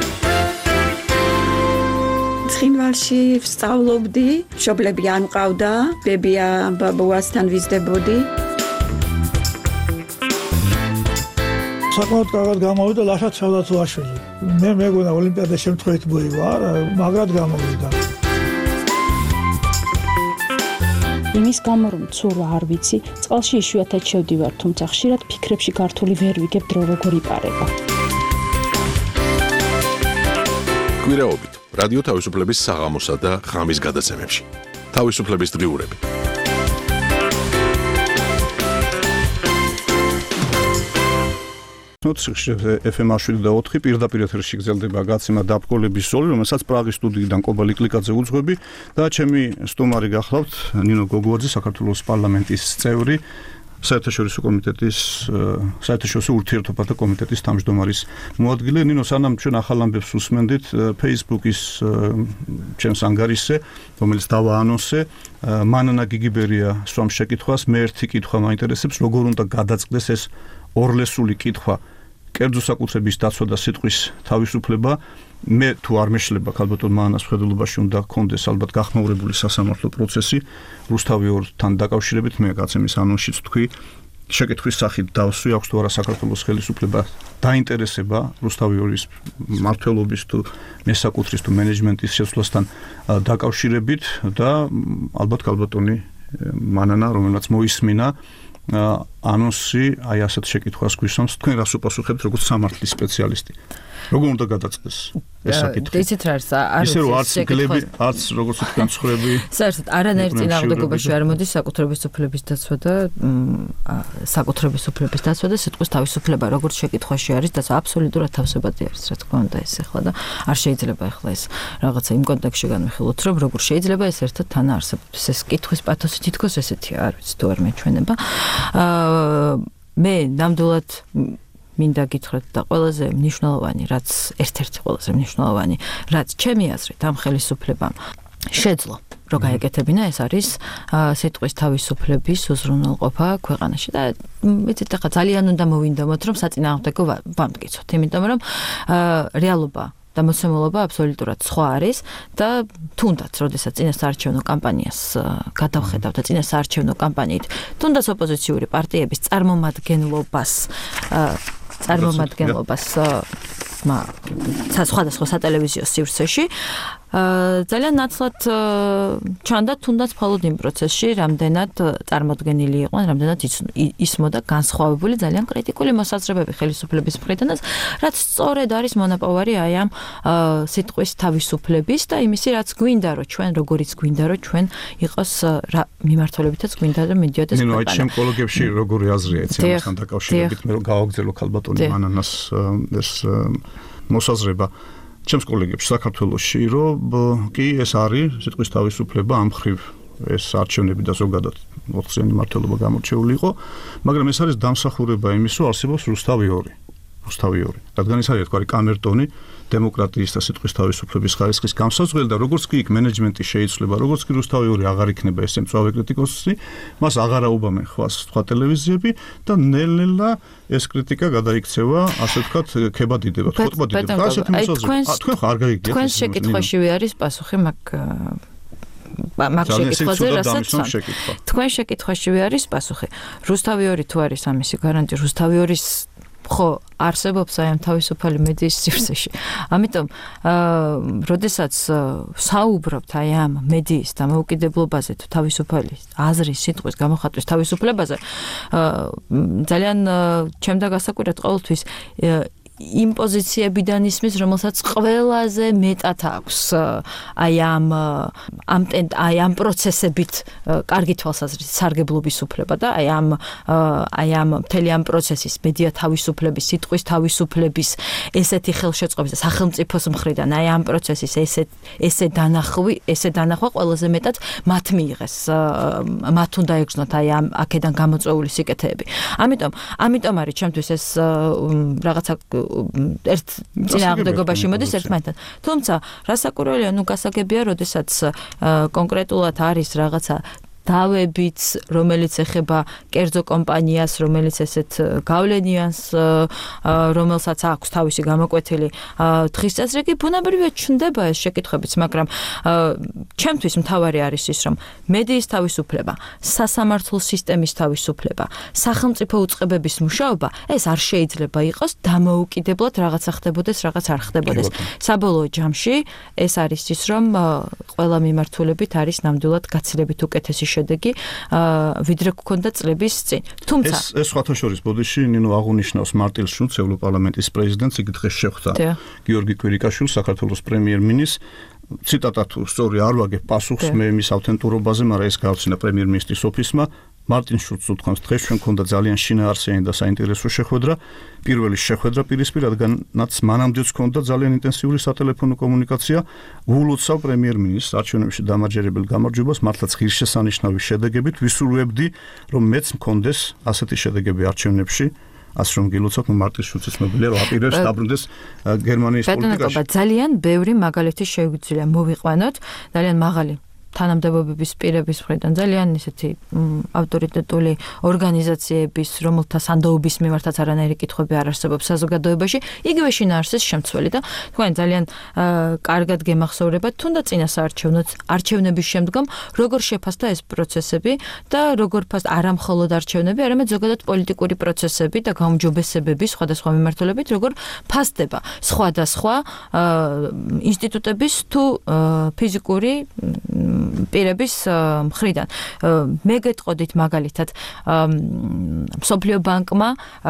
ცხინვალში ვსწავლობდი, მშობლები არ მყავდა, ბებია ბაბუასთან ვიზრდებოდი. საკმაოდ კარგად გამოვიდა ლაშა ცელათუაშვილი. მე მეგონა ოლიმპიადა შემთხვევით მოივა, მაგრად გამოვიდა. იმის გამო რომ ცურვა არ ვიცი, წყალში იშვიათად შევდივარ, თუმცა ხშირად ფიქრებში გართული ვერ ვიგებ დრო როგორ იპარება. კვირაობით რადიო თავისუფლების საღამოსა და ღამის გადაცემებში. თავისუფლების დღიურები. ეფ ემ შვიდი და ოთხი პირდაპირ ეთერში გრძელდება გაცემა დაბრკოლების ზოლი, რომელსაც პრაღის სტუდიიდან კობა ლიკლიკაძე უძღვები და ჩემი სტუმარი გახლავთ ნინო გოგუაძე, საქართველოს პარლამენტის წევრი, საერთაშორისო კომიტეტის საერთაშორისო ურთიერთობათა კომიტეტის თავმჯდომარის მოადგილე. ნინო, სანამ ჩვენ ახალ ამბებს უსმენდით Facebook-ის ჩემს ანგარიშზე, რომელიც დავაანონსე, მანანა გიგიბერია სვამს შეკითხვას, მე ერთი კითხვა მაინტერესებს, როგორ უნდა გადაწყდეს ეს ორლესული კითხვა კერძო საკუთრების დაცვა და სიტყვის თავისუფლება მე თუ არ მეშლება ქალბატონ მანას მხედველობაში უნდა კონდეს ალბათ გახმაურებული სასამართლო პროცესი რუსთავი ორთან დაკავშირებით მე გაცემის ანონსშიც თქვი შეკითხვის სახით დავსვი აქვს თუ არა საქართველოს ხელისუფლება დაინტერესება რუსთავი ორის მმართველობის თუ მესაკუთრის თუ მენეჯმენტის შესვლასთან დაკავშირებით და ალბათ ქალბატონი მანანა რომელმაც მოისმინა ანონსი აი ასეთ შეკითხვას გვისვამს თქვენ რას უპასუხებთ როგორც სამართლის სპეციალისტი როგორ უნდა გადაწყვეტს ეს საკითხი ისეთ რა არის ისე რომ არც გლები არც როგორც თქვენ ცხრები საერთოდ არანაირ წინააღმდეგობაში არ მოდის საკუთრების უფლების დაცვა და საკუთრების უფლების დაცვა და სიტყვის თავისუფლება როგორც შეკითხვაში არის და აბსოლუტურად თავსებადი არის რა თქმა უნდა ეს ახლა და არ შეიძლება ახლა ეს რაღაცა იმ კონტექსტში განვიხილოთ რომ როგორ შეიძლება ეს ერთად თან არსებობს ეს კითხვის პათოსი თითქოს ესეთია არ ვიცი თუ არ მეჩვენება მე ნამდვილად მინდა გითხრათ და ყველაზე მნიშვნელოვანი რაც ერთ-ერთი ყველაზე მნიშვნელოვანი რაც ჩემი აზრით ამ ხელისუფლებამ შეძლო რომ გაეკეთებინა ეს არის სიტყვის თავისუფლების უზრუნველყოფა ქვეყანაში და მეცეთ ახლა ძალიან უნდა მოვინდომოთ რომ საწინააღმდეგო ვამტკიცოთ იმიტომ რომ რეალობა და მოსამოლობა აბსოლუტურად სხვა არის და თუნდაც როდესაც წინასაარჩევნო კამპანიას გადავხედავ და წინასაარჩევნო კამპანიით თუნდაც ოპოზიციური პარტიების წარმომადგენლობას წარმომადგენლობას სხვადასხვა სატელევიზიო სივრცეში ძალიან ნაცვლად ჩანდა თუნდაც მხოლოდ იმ პროცესში რამდენად წარმოდგენილი იყვნენ რამდენად ისმოდა განსხვავებული ძალიან კრიტიკული მოსაზრებები ხელისუფლების მხრიდანაც რაც სწორედ არის მონაპოვარი აი ამ სიტყვის თავისუფლების და იმისი რაც გვინდა რომ ჩვენ როგორიც გვინდა რომ ჩვენ იყოს მიმართულებითაც გვინდა რომ მიდიოდეს ქვეყანა. ნუ აი ჩემ კოლეგებში როგორი აზრია ეცე ამასთან დაკავშირებით მე რომ გავაგზავნო ქალბატონი მანანას ეს მოსაზრება ჩემს კოლეგებს საქართველოში რომ კი ეს არის სიტყვის თავისუფლება ამ ხრივ ეს არჩევნები და ზოგადად ოთხწლიანი მმართველობა გამორჩეული იყო მაგრამ ეს არის დამსახურება იმის რომ არსებობს რუსთავი ორი რუსთავი ორი რადგან ეს არის თქვა კამერტონი დემოკრატიის და სიტყვის თავისუფლების ხარისხის გამსაზღვრელი და როგორც კი იქ მენეჯმენტი შეიცვლება როგორც კი რუსთავი ორი აღარ იქნება ეს მწვავე კრიტიკოსი მას აღარ აუბამენ ხვას სხვა ტელევიზიები და ნელ-ნელა ეს კრიტიკა გადაიქცევა ასე ვთქვათ ქებადიდება ხოტბადიდება ასეთი მოსაზრება თქვენ ხარ გაიგეთ თქვენ შეკითხვაშივე არის პასუხი მაგ მაგ შეკითხვაზე რასაც თქვენ შეკითხვაშივე არის პასუხი რუსთავი ორი თუ არის ამისი გარანტი რუსთავი ორის ხო არსებობს აი ამ თავისუფალი მედიის სივრცეში. ამიტომ აა როდესაც საუბრობთ აი ამ მედიის დამოუკიდებლობაზე თუ თავისუფალი აზრის სიტყვის გამოხატვის თავისუფლებაზე აა ძალიან ჩემდა გასაკვირად ყოველთვის იმ პოზიციებიდან ისმის, რომელსაც ყველაზე მეტად აქვს აი ამ ამ აი ამ პროცესებით კარგი თვალსაზრისით სარგებლობის უფლება და აი ამ აი ამ მთელი ამ პროცესის მედია თავისუფლების, სიტყვის თავისუფლების ესეთი ხელშეწყობის და სახელმწიფოს მხრიდან აი ამ პროცესის ესე ესე დანახვი, ესე დანახვა ყველაზე მეტად მათ მიიღეს. მათ უნდა ეკრძნოთ აი ამ აქედან გამოწვეული სიკეთეები. ამიტომ ამიტომ არის ჩემთვის ეს რაღაცა ერთ წინააღმდეგობაში მოდის ერთმანეთთან. თუმცა რასაკვირველია, ნუ გასაგებია, როდესაც კონკრეტულად არის რაღაცა დავებით, რომელიც ეხება კერძო კომპანიას, რომელიც ესეთ გავლენიანს, რომელსაც აქვს თავისი გამოკვეთილი დღის წესრიგი, ბუნებრივია ჩნდება ეს შეკითხვებიც, მაგრამ ჩემთვის მთავარი არის ის, რომ მედიის თავისუფლება, სასამართლო სისტემის თავისუფლება, სახელმწიფო უწყებების მუშაობა, ეს არ შეიძლება იყოს დამოუკიდებლად რაღაცა ხდებოდეს, რაღაც არ ხდებოდეს. საბოლოო ჯამში ეს არის ის, რომ ყველა მიმართულებით არის ნამდვილად გაცილებით უკეთესი შედეგი ვიდრე გქონდა წლების წინ. თუმცა ეს ეს სხვათა შორის ბოდიში ნინო აღუნიშნავს მარტინ შულცს ევროპარლამენტის პრეზიდენტს იქ დღეს შეხვდა გიორგი კვირიკაშვილს საქართველოს პრემიერ-მინისტრს ციტატა თუ სწორი არ ვაგებ პასუხს მე მის ავთენტურობაზე, მაგრამ ეს გავრცენა პრემიერ-მინისტრის ოფისმა მარტინ შულცს უთქვამს დღეს ჩვენ ქონდა ძალიან შინაარსიანი და საინტერესო შეხვედრა პირველი შეხვედრა პირისპირ რადგანაც მანამდეც ქონდა ძალიან ინტენსიური სატელეფონო კომუნიკაცია ულოცავ პრემიერ-მინისტრს არჩევნებში დამაჯერებელ გამარჯვებას მართლაც ღირსშესანიშნავი შედეგებით ვისურვებდი რომ მეც მქონდეს ასეთი შედეგები არჩევნებში ასე რომ გილოცავთ მარტინ შულცის მობილია რომ აპირებს დაბრუნდეს გერმანიის პოლიტიკაში ძალიან ბევრი მაგალითი შეგვიძლია მოვიყვანოთ ძალიან მაღალი თანამდებობების პირების მხრიდან ძალიან ისეთი ავტორიტეტული ორგანიზაციების, რომელთა სანდოობის მიმართაც არანაირი კითხვები არ არსებობს საზოგადოებაში, იგივე შინაარსის შემცველი და თქვენ ძალიან კარგად გემახსოვრებათ, თუნდაც წინასაარჩევნო არჩევნების შემდგომ როგორ შეფასდა ეს პროცესები და როგორ ფასდა არა მხოლოდ არჩევნები, არამედ ზოგადად პოლიტიკური პროცესები და გაუმჯობესებები სხვადასხვა მიმართულებით, როგორ ფასდება სხვადასხვა ინსტიტუტების თუ ფიზიკური პირების მხრიდან. მე გეტყოდით მაგალითად მსოფლიო ბანკმა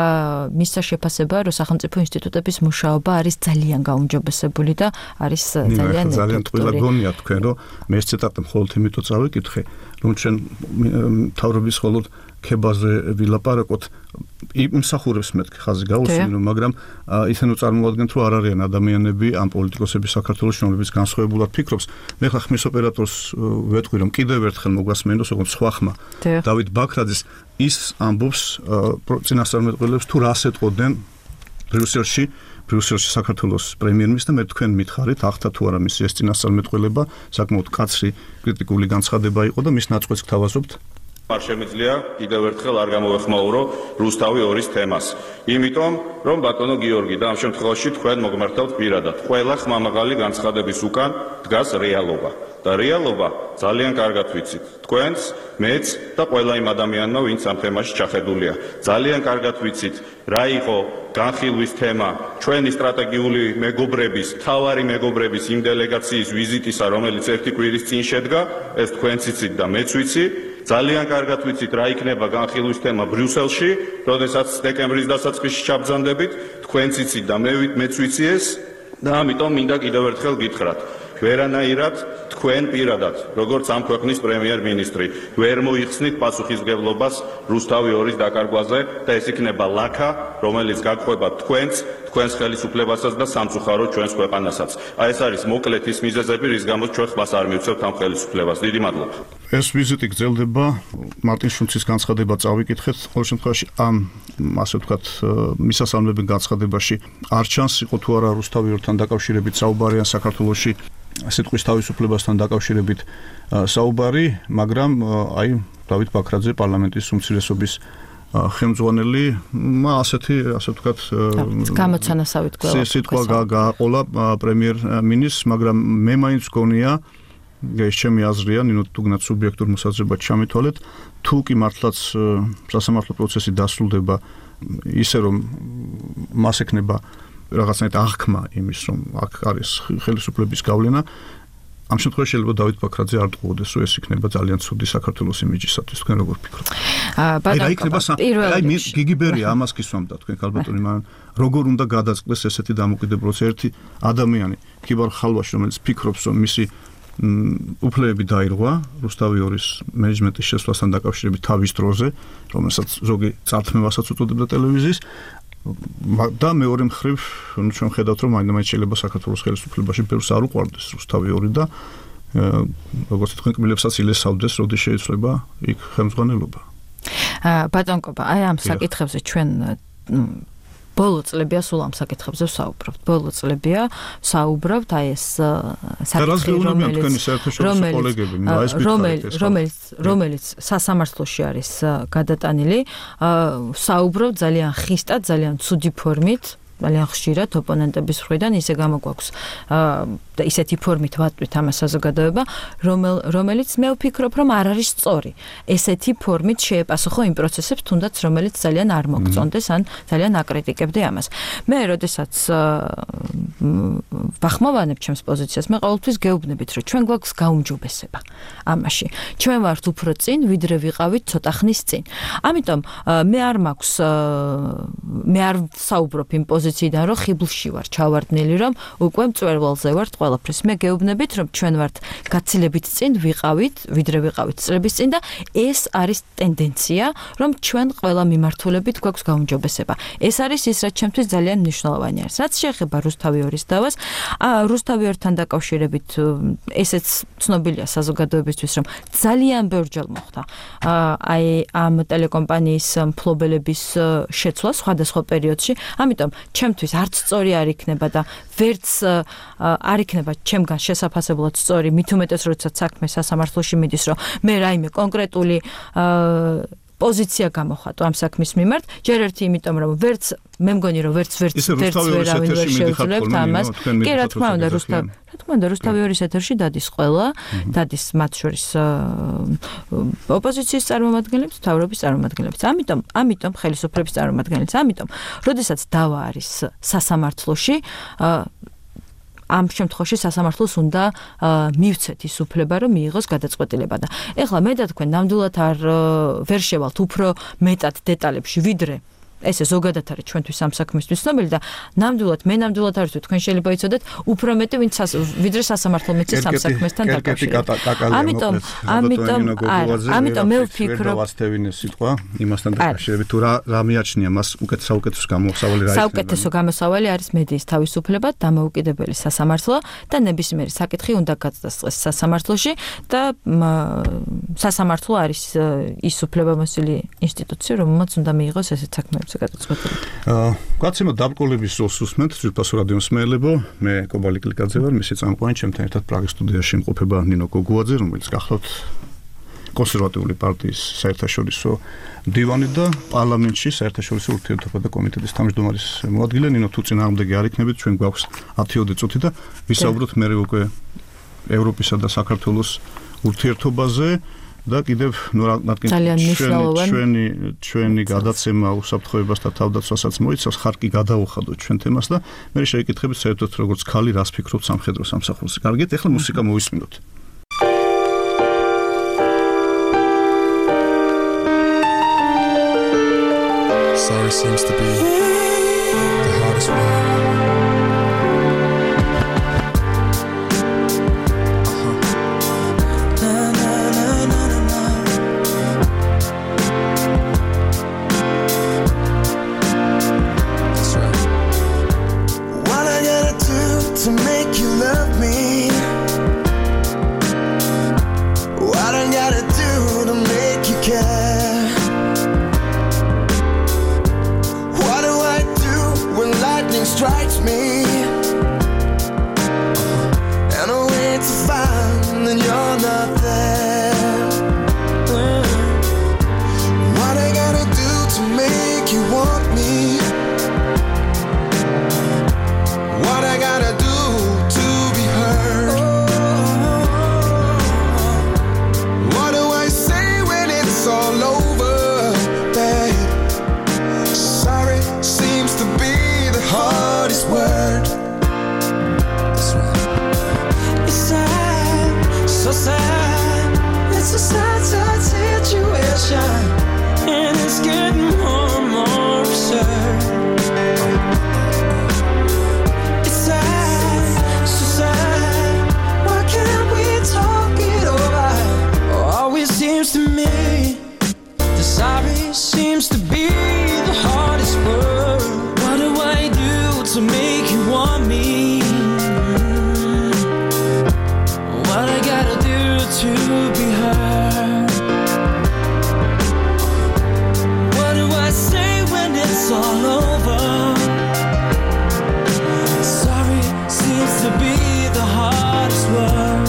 მისცა შეფასება, რომ სახელმწიფო ინსტიტუტების მუშაობა არის ძალიან გაუმჯობესებული და არის ძალიან ძალიან ტყუილად გონია თქვენ, რომ მე ეს ციტატა მხოლოდ იმიტომ წავიკითხე, რომ ჩვენ მთავრობის მხოლოდ ქებაზე ვილაპარაკოთ, იმსახურებს მეთქი ხაზი გაუსმინო, მაგრამ ისინი წარმოადგენთ, რომ არ არიან ადამიანები ამ პოლიტიკოსები საქართველოს, რომლებიც განსხვავებულად ფიქრობს. მე ხა ხმის ოპერატორს ვეთქვი, რომ კიდევ ერთხელ მოგასმენდოს, როგორც სხვა ხმა დავით ბაქრაძის ის ამბობს წინასწარმეტყველებს თუ რას ეტყოდნენ ბრიუსელში, ბრიუსელში საქართველოს პრემიერ-მინისტრს და მე თქვენ მითხარით, ახთა თუ არა მისი ეს წინასწარმეტყველება, საკმაოდ კაცრი კრიტიკული განცხადება იყო და მის ნაწყვეტს გთავაზობთ. არ შემიძლია კიდევ ერთხელ არ გამოვეხმაურო რუსთავი ორის თემას. იმიტომ, რომ ბატონო გიორგი და ამ შემთხვევაში თქვენ მოგმართავთ პირადად. ყველა ხმამაღალი განცხადების უკან დგას რეალობა. და რეალობა ძალიან კარგად ვიცით. თქვენც, მეც და ყველა იმ ადამიანმა, ვინც ამ თემაში ჩახედულია. ძალიან კარგად ვიცით, რა იყო განხილვის თემა ჩვენი სტრატეგიული მეგობრების, მთავარი მეგობრების იმ დელეგაციის ვიზიტისა, რომელიც ერთი კვირის წინ შედგა, ეს თქვენც იცით და მეც ვიცი. ძალიან კარგად ვიცით, რა იქნება განხილვის თემა ბრიუსელში, როდესაც დეკემბრის დასაწყისში ჩაბრძანდებით, თქვენც იცით და მე მეც ვიცი ეს და ამიტომ მინდა კიდევ ერთხელ გითხრათ. ვერანაირად თქვენ პირადად, როგორც ამ ქვეყნის პრემიერ-მინისტრი, ვერ მოიხსნით პასუხისმგებლობას რუსთავი ორის დაკარგვაზე და ეს იქნება ლაქა, რომელიც გაგხვდება თქვენც, თქვენს ხელისუფლებასაც და სამწუხაროდ ჩვენს ქვეყანასაც. აი ეს არის მოკლედ ის მიზეზები, რის გამოც ჩვენ ხმას არ მივცევთ ამ ხელისუფლებას. დიდი მადლობა. ეს ვიზიტი გრძელდება, მარტინ შულცის განცხადება წავიკითხეთ, ყოველ შემთხვევაში ამ ასე ვთქვათ მისასალმებელ განცხადებაში არ ჩანს იყო თუ არა რუსთავი ორთან დაკავშირებით საუბარი ან საქართველოში სიტყვის თავისუფლებასთან დაკავშირებით საუბარი, მაგრამ აი დავით ბაქრაძე პარლამენტის უმცირესობის ხელმძღვანელი ასეთი ასე ვთქვათ გამოცანასავით ყველა სიტყვა გააყოლა პრემიერ-მინისტრს, მაგრამ მე მაინც გონია ეს ჩემი აზრია, ნინო თუნდაც სუბიექტურ მოსაზრებად ჩამეთვალეთ, თუ კი მართლაც სასამართლო პროცესი დასრულდება ისე რომ მას ექნება რაღაცნაირად აღქმა იმის, რომ აქ არის ხელისუფლების გავლენა, ამ შემთხვევაში შეიძლება დავით ბაქრაძე არ ტყუოდეს, რომ ეს იქნება ძალიან ცუდი საქართველოს იმიჯისათვის. თქვენ როგორ ფიქრობთ? აი რა იქნება აი მე გიგი ბერია ამას გისვამდა თქვენ ქალბატონი, მაგრამ როგორ უნდა გადაწყდეს ესეთი დამოკიდებულება ერთი ადამიანი, ქიბარ ხალვაში, რომელიც ფიქრობს, რომ მისი უფლებები დაირღვა რუსთავი ორის მენეჯმენტის შესვლასთან დაკავშირებით თავის დროზე, რომელსაც ზოგი წართმევასაც უწოდებდა ტელევიზიის და მეორე მხრივ, ну ჩვენ ხედავთ, რომ მაინც შეიძლება საქართველოს ხელისუფლებაში ბევრს არ უყვარდეს რუსთავი ორი და როგორც თქვენ კბილებსაც ილესავდეს, როდის შეიცვლება იქ ხელმძღვანელობა. ბატონკობა, აი ამ საკითხებზე ჩვენ ბოლო წლებია სულ ამ საკითხებზე ვსაუბრობთ. ბოლო წლებია ვსაუბრობთ აი ეს საკითხი, რომელიც რომელიც რომელიც სასამართლოში არის გადატანილი, ვსაუბრობთ ძალიან ხისტად, ძალიან ცუდი ფორმით, ძალიან ხშირად ოპონენტების მხრიდან ისე გამოგვაქვს და ისეთი ფორმით ვატვით ამას საზოგადოება, რომელიც მე ვფიქრობ, რომ არ არის სწორი. ესეთი ფორმით შეეპასუხო იმ პროცესებს, თუნდაც რომელიც ძალიან არ მოგწონდეს ან ძალიან აკრიტიკებდი ამას. მე როდესაც ვახმოვანებ ჩემს პოზიციას, მე ყოველთვის გეუბნებით, რომ ჩვენ გვაქვს გაუმჯობესება ამაში. ჩვენ ვართ უფრო წინ, ვიდრე ვიყავით ცოტა ხნის წინ. ამიტომ მე არ მაქვს მე არ საუბრობ იმ პოზიციიდან, რომ ხიბლში ვარ ჩავარდნილი, რომ უკვე მწვერვალზე ვართ ყველაფრის. მე გეუბნებით, რომ ჩვენ ვართ გაცილებით წინ ვიყავით, ვიდრე ვიყავით წლების წინ და ეს არის ტენდენცია, რომ ჩვენ ყველა მიმართულებით გვაქვს გაუმჯობესება. ეს არის ის, რაც ჩემთვის ძალიან მნიშვნელოვანი არის. რაც შეეხება რუსთავი ორის დავას, რუსთავი ორთან დაკავშირებით ესეც ცნობილია საზოგადოებისთვის, რომ ძალიან ბევრჯერ მოხდა აი ამ ტელეკომპანიის მფლობელების შეცვლა სხვადასხვა პერიოდში. ამიტომ ჩემთვის არც სწორი არ იქნება და ვერც არ იქნება ჩემგან შესაფასებლად სწორი, მით უმეტეს როდესაც საქმე სასამართლოში მიდის, რომ მე რაიმე კონკრეტული პოზიცია გამოხატო ამ საქმის მიმართ, ჯერ ერთი იმიტომ რომ ვერც მე მგონი რომ ვერც ვერც ვერც ვერავინ ვერ შეუძლებთ ამას. კი, რა თქმა უნდა, რუსთავი, რა თქმა უნდა, რუსთავი ორის ეთერში დადის ყველა, დადის მათ შორის ოპოზიციის წარმომადგენლებს, მთავრობის წარმომადგენლებს. ამიტომ, ამიტომ ხელისუფლების წარმომადგენლებს, ამიტომ, როდესაც დავა არის სასამართლოში, ამ შემთხვევაში სასამართლოს უნდა მივცეთ ის უფლება, რომ მიიღოს გადაწყვეტილება და ეხლა მე და თქვენ ნამდვილად არ ვერ შევალთ უფრო მეტად დეტალებში, ვიდრე ესე ზოგადად არის ჩვენთვის ამ საქმისთვის ცნობილი და ნამდვილად მე ნამდვილად არ ვიცი, თქვენ შეიძლება იცოდეთ უფრო მეტი ვინც ვიდრე სასამართლო მეცეს ამ საქმესთან დაკავშირებით. ამიტომ ამიტომ ამიტომ მე ვფიქრობ ვაცდევინე სიტყვა იმასთან დაკავშირებით თუ რა რა მიაჩნია მას უკეთ საუკეთესო გამოსავალი რა იქნება. საუკეთესო გამოსავალი არის მედიის თავისუფლება, დამოუკიდებელი სასამართლო და ნებისმიერი საკითხი უნდა გადაწყვეტოს სასამართლოში და სასამართლო არის ის უფლებამოსილი ინსტიტუცია, რომელმაც უნდა მიიღოს ესეთ საქმეები. გაცემოთ დაბრკოლების უსმენთ ძვირფასო რადიო მსმენელებო, მე კობალი კლიკაძე ვარ, მისი წამყვანი ჩემთან ერთად პრაღის სტუდიაში იმყოფება ნინო გოგუაძე, რომელიც გახლავთ კონსერვატიული პარტიის საერთაშორისო მდივანი და პარლამენტში საერთაშორისო ურთიერთობათა კომიტეტის თავმჯდომარის მოადგილე. ნინო, თუ წინააღმდეგი არ იქნებით, ჩვენ გვაქვს ათი წუთი და ვისაუბროთ მე უკვე ევროპისა და საქართველოს ურთიერთობაზე. და კიდევ ნუ ჩვენი ჩვენი გადაცემა უსაფრთხოებას და თავდაცვასაც მოიცავს, ხარ კი გადაუხადოთ ჩვენ თემას და მე შეეკითხებით საერთოდ როგორც ქალი რას ფიქრობთ სამხედრო სამსახურზე. კარგით, ეხლა მუსიკა მოვისმინოთ. Sorry seems to be the hardest one. To make you love me, what I gotta do to make you care? What do I do when lightning strikes me? And I wait to find that you're not there. What I gotta do to make you want me? What I gotta do to be heard? What do I say when it's all over, babe? Sorry seems to be the hardest word. That's right. It's sad, so sad. It's a sad, sad situation, and it's getting more and more absurd. Seems to me the sorry seems to be the hardest word. What do I do to make you want me? What I gotta do to be heard? What do I say when it's all over? Sorry seems to be the hardest word.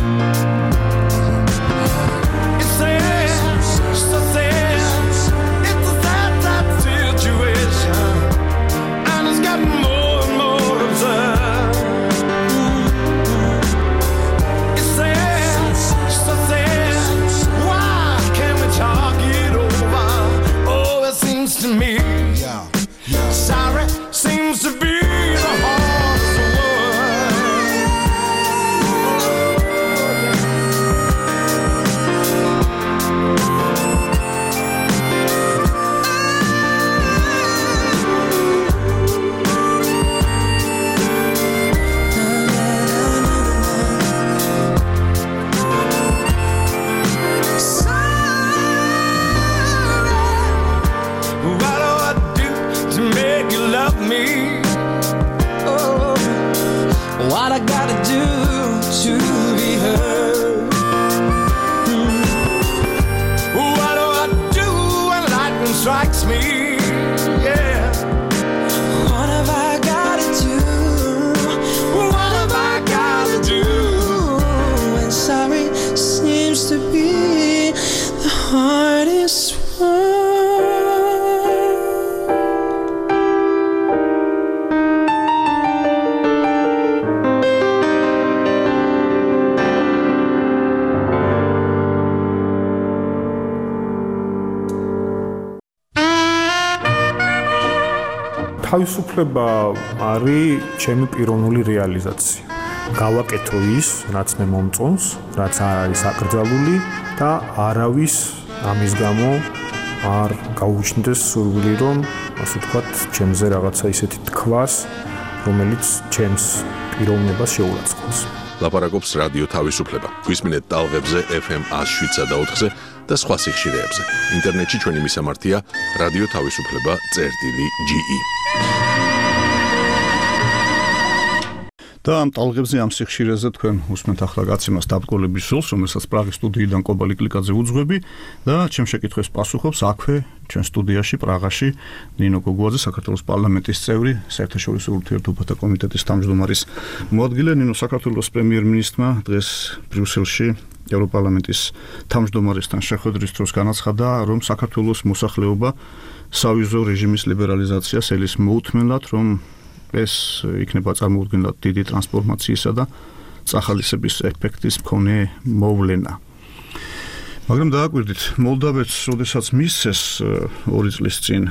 To me, yeah, yeah. Sorry seems to be the hardest me. Oh, what I gotta do to be heard? Mm. What do I do when lightning strikes me? Yeah. What have I თავისუფლება არის ჩემი პიროვნული რეალიზაცია. გავაკეთო ის, რაც მე მომწონს, რაც არ არის აკრძალული და არავის ამის გამო არ გაუჩნდეს სურვილი, რომ ასე ვთქვათ, ჩემზე რაღაცა ისეთი თქვას, რომელიც ჩემს პიროვნებას შეურაცხყოფს. ლაპარაკობს რადიო თავისუფლება. გვისმინეთ ტალღებზე ეფ ემ one oh seven და ოთხზე და სხვა სიხშირეებზე. ინტერნეტში ჩვენი მისამართია რადიო თავისუფლება წერტილი ჯი ი. და ამ ტალღებზე ამ სიხშირეზე თქვენ უსმენთ ახლა გაცემას დაბრკოლების ზოლს, რომელსაც პრაღის სტუდიიდან კობალი კლიკაძე უძღვები და ჩემ შეკითხვებს პასუხობს აქვე ჩვენ სტუდიაში პრაღაში ნინო გოგუაძე, საქართველოს პარლამენტის წევრი, საერთაშორისო ურთიერთობათა კომიტეტის თავმჯდომარის მოადგილე. ნინო, საქართველოს პრემიერ-მინისტრმა დღეს ბრიუსელში ევროპარლამენტის თავმჯდომარესთან შეხვედრის დროს განაცხადა, რომ საქართველოს მოსახლეობა სავიზო რეჟიმის ლიბერალიზაციას ელის მოუთმენლად, რომ ეს იქნება წარმოუდგენლად დიდი ტრანსფორმაციისა და წახალისების ეფექტის მქონე მოვლენა. მაგრამ დააკვირდით, მოლდავეთს, როდესაც მისცეს ორი წლის წინ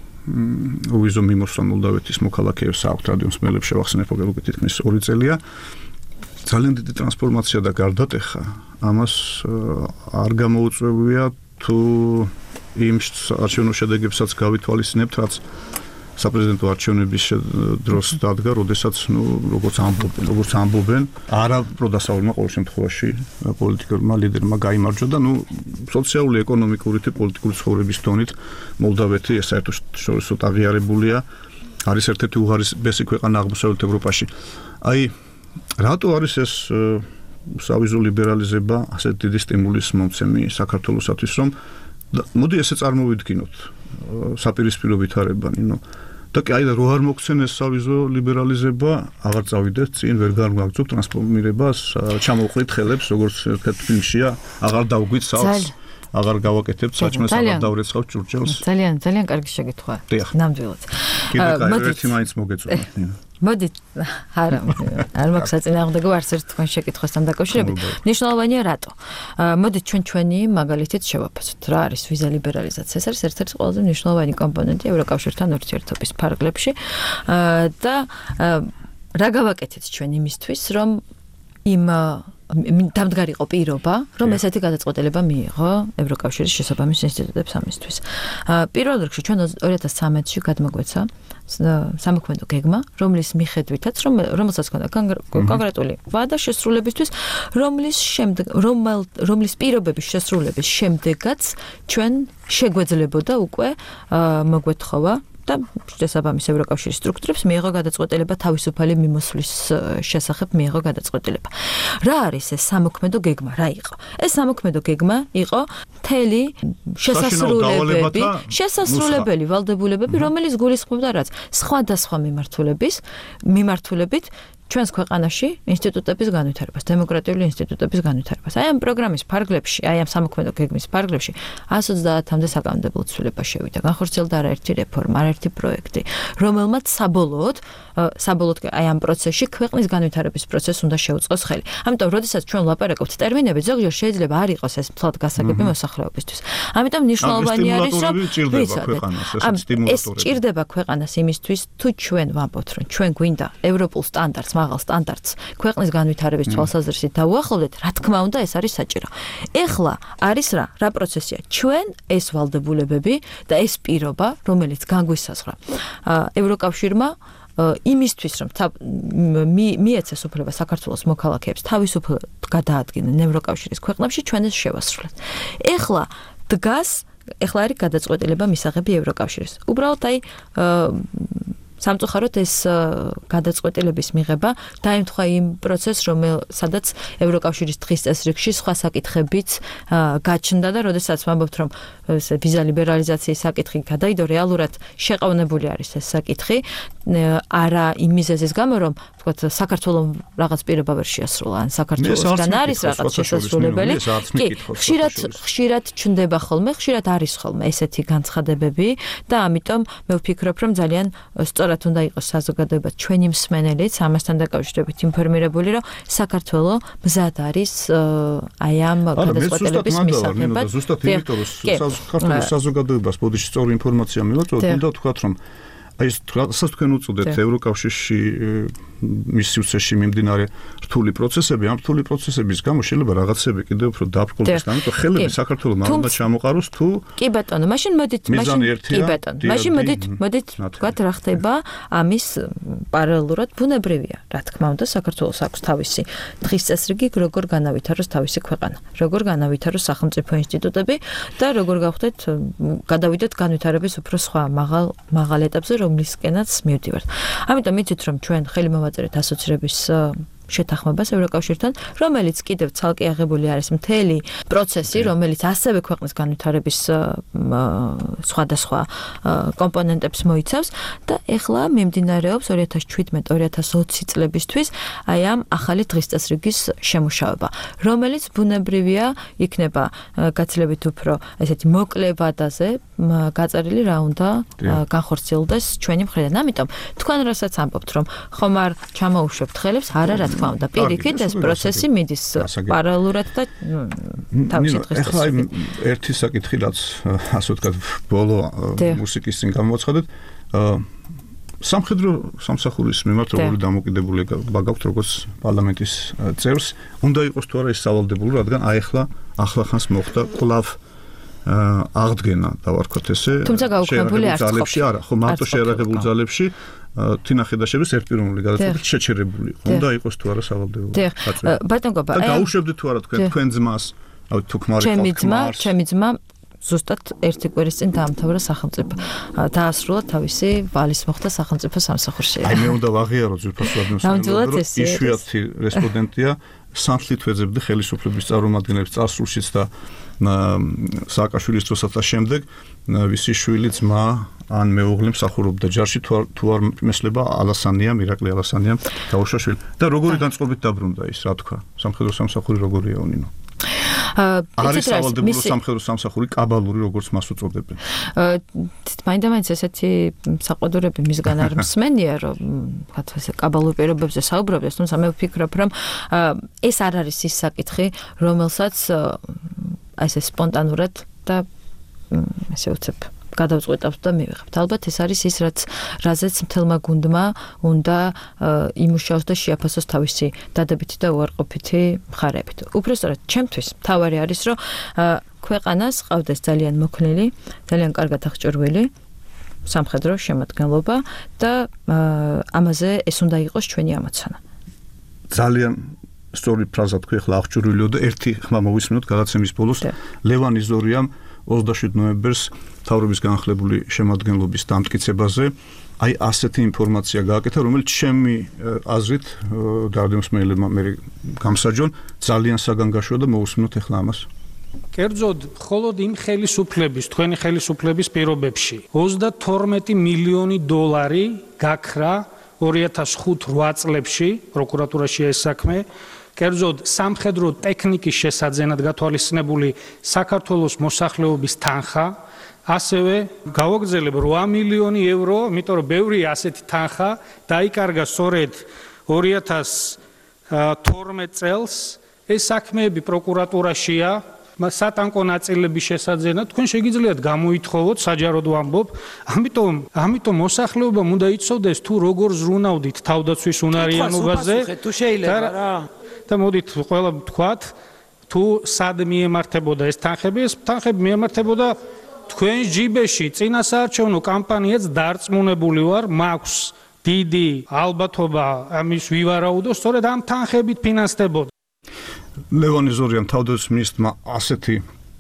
უვიზო მიმოსვლა მოლდავეთის მოქალაქეებს აქვთ რადიო მსმენელებს შევახსენებ, უკვე თითქმის ორი წელია. ძალიან დიდი ტრანსფორმაცია და გარდატეხა, ამას არ გამოუწვევია თუ იმ არჩევნო შედეგებსაც გავითვალისწინებთ, რაც საპრეზიდენტო არჩევნების დროს დადგა, როდესაც, ნუ, როგორც ამბობენ, როგორც ამბობენ, არა პროდასავლურმა ყოველ შემთხვევაში პოლიტიკურმა ლიდერმა გაიმარჯვა და, ნუ, სოციალური, ეკონომიკური და პოლიტიკური ცხოვრების დონით მოლდავეთი ეს საერთაშორისო აღიარებულია, არის ერთ-ერთი უღარიბესი ქვეყანა აღმოსავლეთ ევროპაში. აი, რატო არის ეს სავიზო ლიბერალიზება ასეთ დიდი სტიმულის მომცემი საქართველოსათვის, რომ მოდი ესე წარმოვიდგინოთ საპირისპირო ვითარება, ნინო. და კი აი და რო არ მოგცენ ეს სავიზო ლიბერალიზება, აღარ წავიდეთ წინ, ვერ განვაგრძობ ტრანსფორმირებას, ჩამოვყრით ხელებს, როგორც ერთ ფილმშია, აღარ დავგვით სავს, აღარ გავაკეთებთ საჭმელს, აღარ დავრეცხავთ ჭურჭელს. ძალიან, ძალიან კარგი შეკითხვა. ნამდვილად. კიდე კაი, ერთი მაინც მოგეწონათ, ნინო. მოდით, არა, არ მაქვს საწინააღმდეგო არც ერთ თქვენ შეკითხვასთან დაკავშირებით. მნიშვნელოვანია რატო? მოდით ჩვენ ჩვენი მაგალითით შევაფასოთ. რა არის ვიზა ლიბერალიზაცია? ეს არის ერთ-ერთი ყველაზე მნიშვნელოვანი კომპონენტი ევროკავშირთან ურთიერთობის ფარგლებში და რა გავაკეთეთ ჩვენ იმისთვის, რომ იმ დამდგარიყო პირობა, რომ ესეთი გადაწყვეტილება მიიღო ევროკავშირის შესაბამის ინსტიტუტებს ამისთვის. პირველ რიგში ჩვენ ორი ათას ცხრამეტში გადმოგვეცა სამოქმედო გეგმა, რომლის მიხედვითაც, რომელსაც ჰქონდა კონკრეტული ვადა შესრულებისთვის, რომლის შემდეგ, რომლის პირობების შესრულების შემდეგაც ჩვენ შეგვეძლებოდა უკვე მოგვეთხოვა და შესაბამის ევროკავშირის სტრუქტურებს მიიღო გადაწყვეტილება თავისუფალი მიმოსვლის შესახებ მიიღო გადაწყვეტილება. რა არის ეს სამოქმედო გეგმა? რა იყო? ეს სამოქმედო გეგმა იყო მთელი შესასრულებები, შესასრულებელი ვალდებულებები, რომელიც გულისხმობდა რაც სხვადასხვა მიმართულების, მიმართულებით ჩვენს ქვეყანაში ინსტიტუტების განვითარებას, დემოკრატიული ინსტიტუტების განვითარებას. აი ამ პროგრამის ფარგლებში, აი ამ სამოქმედო გეგმის ფარგლებში one hundred twenty-მდე საკანონმდებლო ცვლილება შევიდა. განხორციელდა არაერთი რეფორმა, არაერთი პროექტი, რომელმაც საბოლოოდ, საბოლოოდ აი ამ პროცესში ქვეყნის განვითარების პროცესს უნდა შეუწყოს ხელი. ამიტომ, როდესაც ჩვენ ვლაპარაკობთ ტერმინებით, ზოგჯერ შეიძლება არ იყოს ეს მთლად გასაგები მოსახლეობისთვის. ამიტომ მნიშვნელოვანი არის, რომ ეს ჭირდება ქვეყანას იმისთვის, თუ ჩვენ ვამბობთ, რომ ჩვენ გვინდა ევროპულ სტანდარტს, მაღალ სტანდარტს ქვეყნის განვითარების თვალსაზრისით დაუახლოვდეთ, რა თქმა უნდა, ეს არის საჭირო. ეხლა არის რა, რა პროცესია? ჩვენ ეს ვალდებულებები და ეს პირობა, რომელიც განგვისაზღვრა ევროკავშირმა იმისთვის, რომ მიეცეს უფლება საქართველოს მოქალაქეებს თავისუფლად გადაადგინენ ევროკავშირის ქვეყნებში, ჩვენ ეს შევასრულეთ. ეხლა დგას, ეხლა არის გადაწყვეტილება მისაღები ევროკავშირის. უბრალოდ აი სამწუხაროდ ეს გადაწყვეტილების მიღება დაემთხვა იმ პროცესს, რომელსაც ევროკავშირის დღის წესრიგში სხვა საკითხებიც გაჩნდა და როდესაც ვამბობთ, რომ ვიზა ლიბერალიზაციის საკითხი გადაიდო, რეალურად შეყოვნებული არის ეს საკითხი, არა იმ მიზეზის გამო, რომ ვთქვათ, საქართველოს რაღაც პირობა ვერ შეასრულა, ან საქართველოსგან არის რაღაც შესასრულებელი. კი, ხშირად ხშირად ჩნდება ხოლმე, ხშირად არის ხოლმე ესეთი განცხადებები და ამიტომ მე ვფიქრობ, რომ ძალიან სწორად უნდა იყოს საზოგადოება ჩვენი მსმენელიც ამასთან დაკავშირებით ინფორმირებული, რომ საქართველოს მზად არის აი ამ გადაწყვეტილების მისაღებად. ზუსტად იმიტომ, რომ საქართველოს საზოგადოებას ბოდიში სწორი ინფორმაცია მივაწვევთ, უნდა ვთქვათ, რომ აი ეს რასაც თქვენ უწოდებთ ევროკავშირში მის სივრცეში მიმდინარე რთული პროცესები, ამ რთული პროცესების გამო შეიძლება რაღაცები კიდევ უფრო დაბრკოლდეს, ამიტომ ხელები საქართველოს მალმა ჩამოყაროს თუ კი ბატონო, მაშინ მოდით, მაშინ კი ბატონო, მაშინ მოდით, მოდით ვთქვათ რა ხდება ამის პარალელურად ბუნებრივია, რა თქმა უნდა, საქართველოს აქვს თავისი დღის წესრიგი, როგორ განავითაროს თავისი ქვეყანა, როგორ განავითაროს სახელმწიფო ინსტიტუტები და როგორ გავხდეთ, გადავიდეთ განვითარების უფრო სხვა მაღალ მაღალ ეტაპზე, რომლისკენაც მივდივართ. ამიტომ იცით რომ ჩვენ ხელი მოვაწერეთ ასოცირების შეთანხმებას ევროკავშირთან, რომელიც კიდევ ცალკე აღებული არის მთელი პროცესი, რომელიც ასევე ქვეყნის განვითარების სხვადასხვა კომპონენტებს მოიცავს და ეხლა მიმდინარეობს ორი ათას შვიდმეტ ორი ათას ოცი წლებისთვის აი ამ ახალი დღის წესრიგის შემუშავება, რომელიც ბუნებრივია იქნება გაცილებით უფრო ესეთი მოკლე ვადაზე გაწერილი რა უნდა განხორციელდეს ჩვენი მხრიდან. ამიტომ თქვენ რასაც ამბობთ რომ ხომ არ ჩამოუშვებთ ხელებს, არა რა თქმა უნდა, პირიქით ეს პროცესი მიდის პარალელურად და თავისი დღის წესრიგით. ეხლა ერთი საკითხი რაც ასე ვთქვათ ბოლო მუსიკის წინ გამოვაცხადეთ, სამხედრო სამსახურის მიმართ როგორი დამოკიდებულება გაქვთ როგორც პარლამენტის წევრს, უნდა იყოს თუ არა ეს სავალდებულო, რადგან აი ეხლა ახლა ხანს მოხდა კვლავ აღდგენა დავარქვათ ესე შეერაღებულ ძალებში, არა, ხო მარტო შეერაღებულ ძალებში თინახედაშების ერთპიროვნული გადაწყვეტილებით შეჩერებული იყო. უნდა იყოს თუ არა სავალდებულო. ბატონგობა, და გაუშვებდით თუ არა თქვენ თქვენ ძმას, ავი თუ ქმარი ჩემი ძმა, ჩემი ძმა ზუსტად ერთი კვირის წინ დაამთავრა სახელმწიფო დაასრულა თავისი ვალის მოხდა სახელმწიფო სამსახურში. აი მე უნდა ვაღიარო ძვირფასურად მოსწავლეებს, რომ იშვიათი რესპონდენტია სამთლით ვეძებდი ხელისუფლების წარმომადგენლებს წარსულშიც და სააკაშვილის დროსაც და შემდეგ ვისი შვილი ძმა ან მეუღლე მსახურობდა ჯარში თუ არ მესლება ალასანიამ, ირაკლი ალასანიამ დაუშაშვილი. და როგორი განწყობით დაბრუნდა ის, რა თქვა, სამხედრო სამსახური როგორია უნინო? არის სავალდებულო სამხედრო სამსახური კაბალური, როგორც მას უწოდებენ. მაინდა-მაინც ესეთი საყვედურები მისგან არ მსმენია, რომ ვთქვათ ესე კაბალურ პირობებზე საუბრობდეს, თუმცა მე ვფიქრობ, რომ ეს არ არის ის საკითხი, რომელსაც აი ესე სპონტანურად და ესე უცებ გადავწყვეტავთ და მივიღებთ. ალბათ ეს არის ის, რაც რაზეც მთელმა გუნდმა უნდა იმუშაოს და შეაფასოს თავისი დადებითი და უარყოფითი მხარეებით. უბრალოდ ჩემთვის მთავარი არის, რომ ქვეყანას ყავდეს ძალიან მოქნილი, ძალიან კარგად აღჭურვილი სამხედრო შემადგენლობა და ამაზე ეს უნდა იყოს ჩვენი ამოცანა. ძალიან სწორი ფრაზა თქვი, ახლა აღჭურვილიო და ერთი ხმა მოვისმინოთ გადაცემის ბოლოს ლევან იზორიამ ოცდაშვიდ ნოემბერს მთავრობის განახლებული შემადგენლობის დამტკიცებაზე აი ასეთი ინფორმაცია გააკეთა, რომელიც ჩემი აზრით დარდემსმენელებმა მე გამსაჯონ ძალიან საგანგაშოა და მოვუსმინოთ ახლა ამას. კერძოდ, მხოლოდ იმ ხელისუფლების, თქვენი ხელისუფლების პირობებში ოცდათორმეტი მილიონი დოლარი გაქრა ორი ათას ხუთ რვა წლებში პროკურატურაში ეს საქმე. კერძოდ სამხედრო ტექნიკის შესაძენად გათვალისწინებული საქართველოს მოსახლეობის თანხა, ასევე გავაგრძელებ რვა მილიონი ევრო, იმიტომ რომ ბევრია ასეთი თანხა, დაიკარგა სწორედ ორი ათას თორმეტ წელს. ეს საქმეები პროკურატურაშია, სატანკო ნაწილების შესაძენად თქვენ შეგიძლიათ გამოითხოვოთ, საჯაროდ ვამბობ, ამიტომ ამიტომ მოსახლეობამ უნდა იცოდეს თუ როგორ ზრუნავდით თავდაცვის უნარიანობაზე. თუ შეიძლება რა და მოდით ყველა ვთქვათ, თუ სად მიემართებოდა ეს თანხები, ეს თანხები მიემართებოდა თქვენ ჯიბეში, წინასაარჩევნო კამპანიაც დარწმუნებული ვარ, მაქვს დიდი ალბათობა ამის ვივარაუდო, სწორედ ამ თანხებით ფინანსდებოდა. ლევან იზორიამ თავდაცვის მინისტრმა ასეთი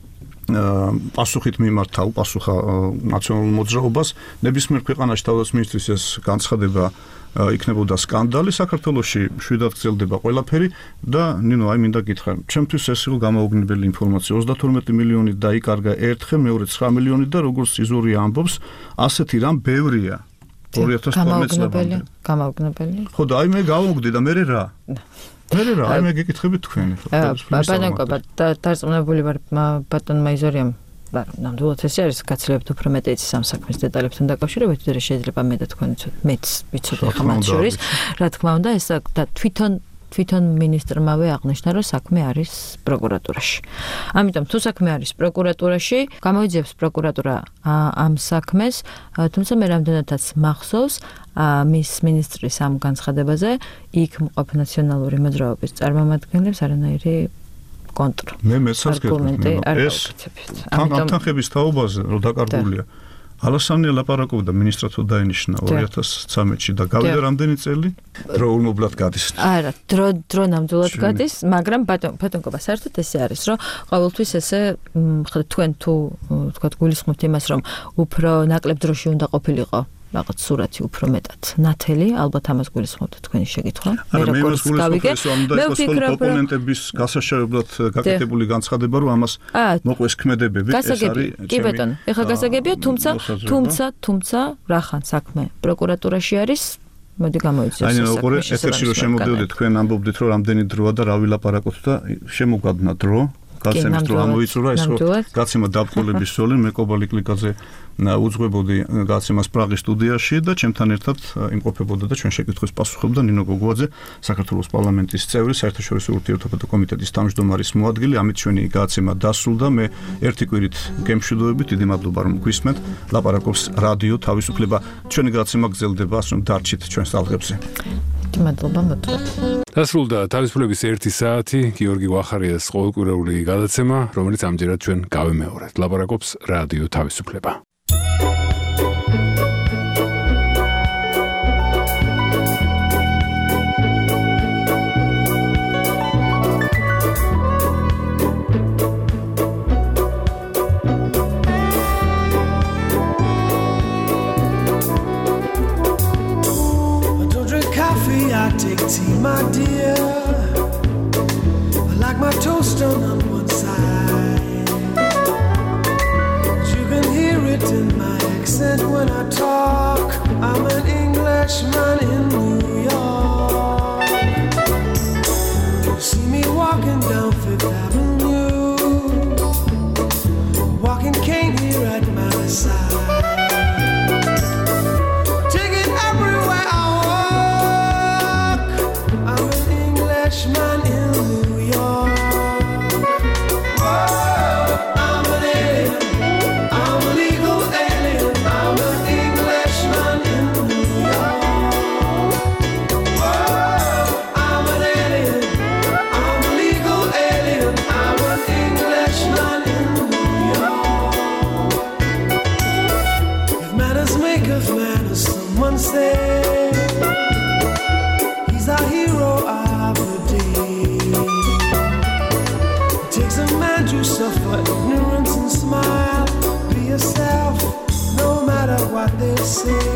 პასუხით მიმართა უპასუხა ნაციონალურ მოძრაობას, ნებისმიერ ქვეყანაში თავდაცვის მინისტრის ეს განცხადება იქნებოდა სკანდალი, საქართველოში შვიდად გრძელდება ყველაფერი და ნინო აი მინდა გითხრა, ჩემთვის ეს იყო გამაოგნებელი ინფორმაცია. ოცდათორმეტი მილიონი დაიკარგა ერთხელ, მეორე ცხრა მილიონი და როგორც იზორია ამბობს, ასეთი რამ ბევრია. ორი ათას თორმეტ წლამდე. გამაოგნებელი. ხო და აი მე გავუგდი და მე რა? მე რა, აი მე გეკითხებით თქვენი. ბატონობა, დარწმუნებული ვარ ბატონმა იზორიამ. ნამდვილად ეს არის გაცილებით უფრო მეტი იცის ამ საქმის დეტალებთან დაკავშირებით, ვიდრე შეიძლება მე და თქვენ მეც ვიცოდე ხა მათ შორის. რა თქმა უნდა, ეს და თვითონ თვითონ მინისტრმავე აღნიშნა, რომ საქმე არის პროკურატურაში. ამიტომ თუ საქმე არის პროკურატურაში, გამოიძიებს პროკურატურა ამ საქმეს, თუმცა მე რამდენადაც მახსოვს მის მინისტრის ამ განცხადებაზე იქ მყოფ ნაციონალური მოძრაობის წარმომადგენლებს არანაირი კონტრ. მე მეცაც გეტყვი, ეს თანხების თაობაზე რომ დაკარგულია. ალასანია ლაპარაკობდა მინისტრად დაინიშნა ორი ათას ცხრამეტში და გავიდა რამდენი წელი? დროულობლად გადის. არა, დრო დრო ნამდვილად გადის, მაგრამ ბატონკობა საერთოდ ესე არის, რომ ყოველთვის ესე თქვენ თუ თქვა გულისხმობთ იმას, რომ უფრო ნაკლებ დროში უნდა ყოფილიყო რაღაც სურათი უფრო მეტად ნათელი, ალბათ ამას გულისხმობთ თქვენი შეკითხვა. მე როგორც გავიგე, მე ვფიქრობ, რომ ოპონენტების გასაშევებლად გაკეთებული განცხადება, რომ ამას მოყვეს ქმედებები, ეს არის. კი ბატონო, ეხლა გასაგებია, თუმცა, თუმცა, თუმცა, რახან საქმე პროკურატურაში არის, მოდი გამოიწვიოს ეს საქმე. აი, როგორ ეთერში რომ შემოდიოდით, თქვენ ამბობდით, რომ რამდენი დროა და რა ვილაპარაკოთ და შემოგვადნა დრო. გაცემის დრო ამოიწურა ეს რომ გაცემა დაბრკოლების სოლი მე კობალი კლიკაძე უძღვებოდი გაცემას პრაღის სტუდიაში და ჩემთან ერთად იმყოფებოდა და ჩვენ შეკითხვის პასუხობდა ნინო გოგუაძე, საქართველოს პარლამენტის წევრი, საერთაშორისო ურთიერთობათა კომიტეტის თავმჯდომარის მოადგილე. ამით ჩვენი გაცემა დასრულდა. მე ერთი კვირით გემშვიდობებით, დიდი მადლობა რომ გვისმენთ. ლაპარაკობს რადიო თავისუფლება. ჩვენი გაცემა გრძელდება, ასე რომ დარჩით ჩვენს ტალღებზე. მადლობა მოწვევით. დასრულდა თავისუფლების ერთი საათი გიორგი ვახარიას ყოველკვირეული გადაცემა, რომელიც ამჯერად ჩვენ გავემეორეთ. ლაპარაკობს რადიო თავისუფლება. I take tea, my dear. I like my toast on one side. You can hear it in my accent when I talk. I'm an Englishman in New York. You see me walking down Fifth Avenue, walking cane here at my side. Man in New York. Whoa, I'm an alien. I'm a legal alien. I'm an Englishman in New York. Whoa, I'm an alien. I'm a legal alien. I'm an Englishman in New York. If manners make of manners, someone say he's a hero. To suffer ignorance and smile. Be yourself, no matter what they say.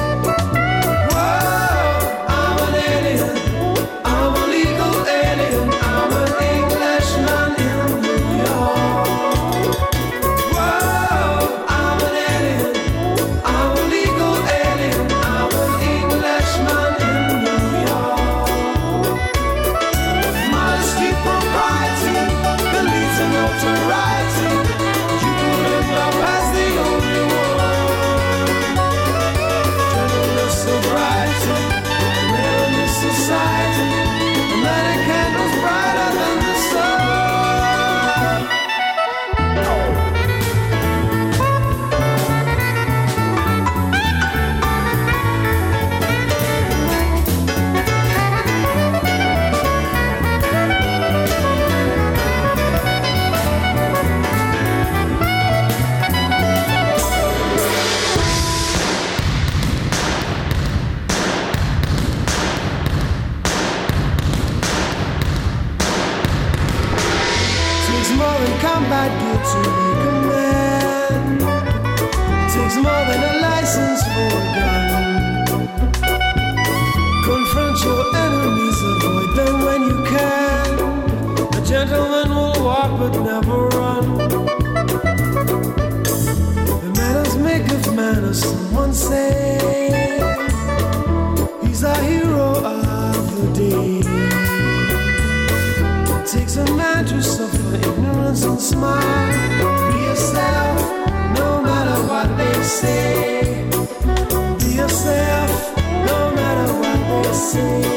Whoa, I'm an alien. I'm a legal alien. I'm an Englishman in New York. Whoa, I'm an alien. I'm a legal alien. I'm an Englishman in New York. Modesty, propriety, beliefs and notoriety. You can live life as the only one. Gentleness, sobriety, men in this society. And let a candle's brighter than the sun. Combat gear to make a man. It takes more than a license for a gun. Confront your enemies, avoid them when you can. A gentleman will walk but never run. The manners make of manners, someone say. He's a hero of the day. It takes a man to suffer ignorance and smile. Be yourself, no matter what they say. Be yourself, no matter what they say.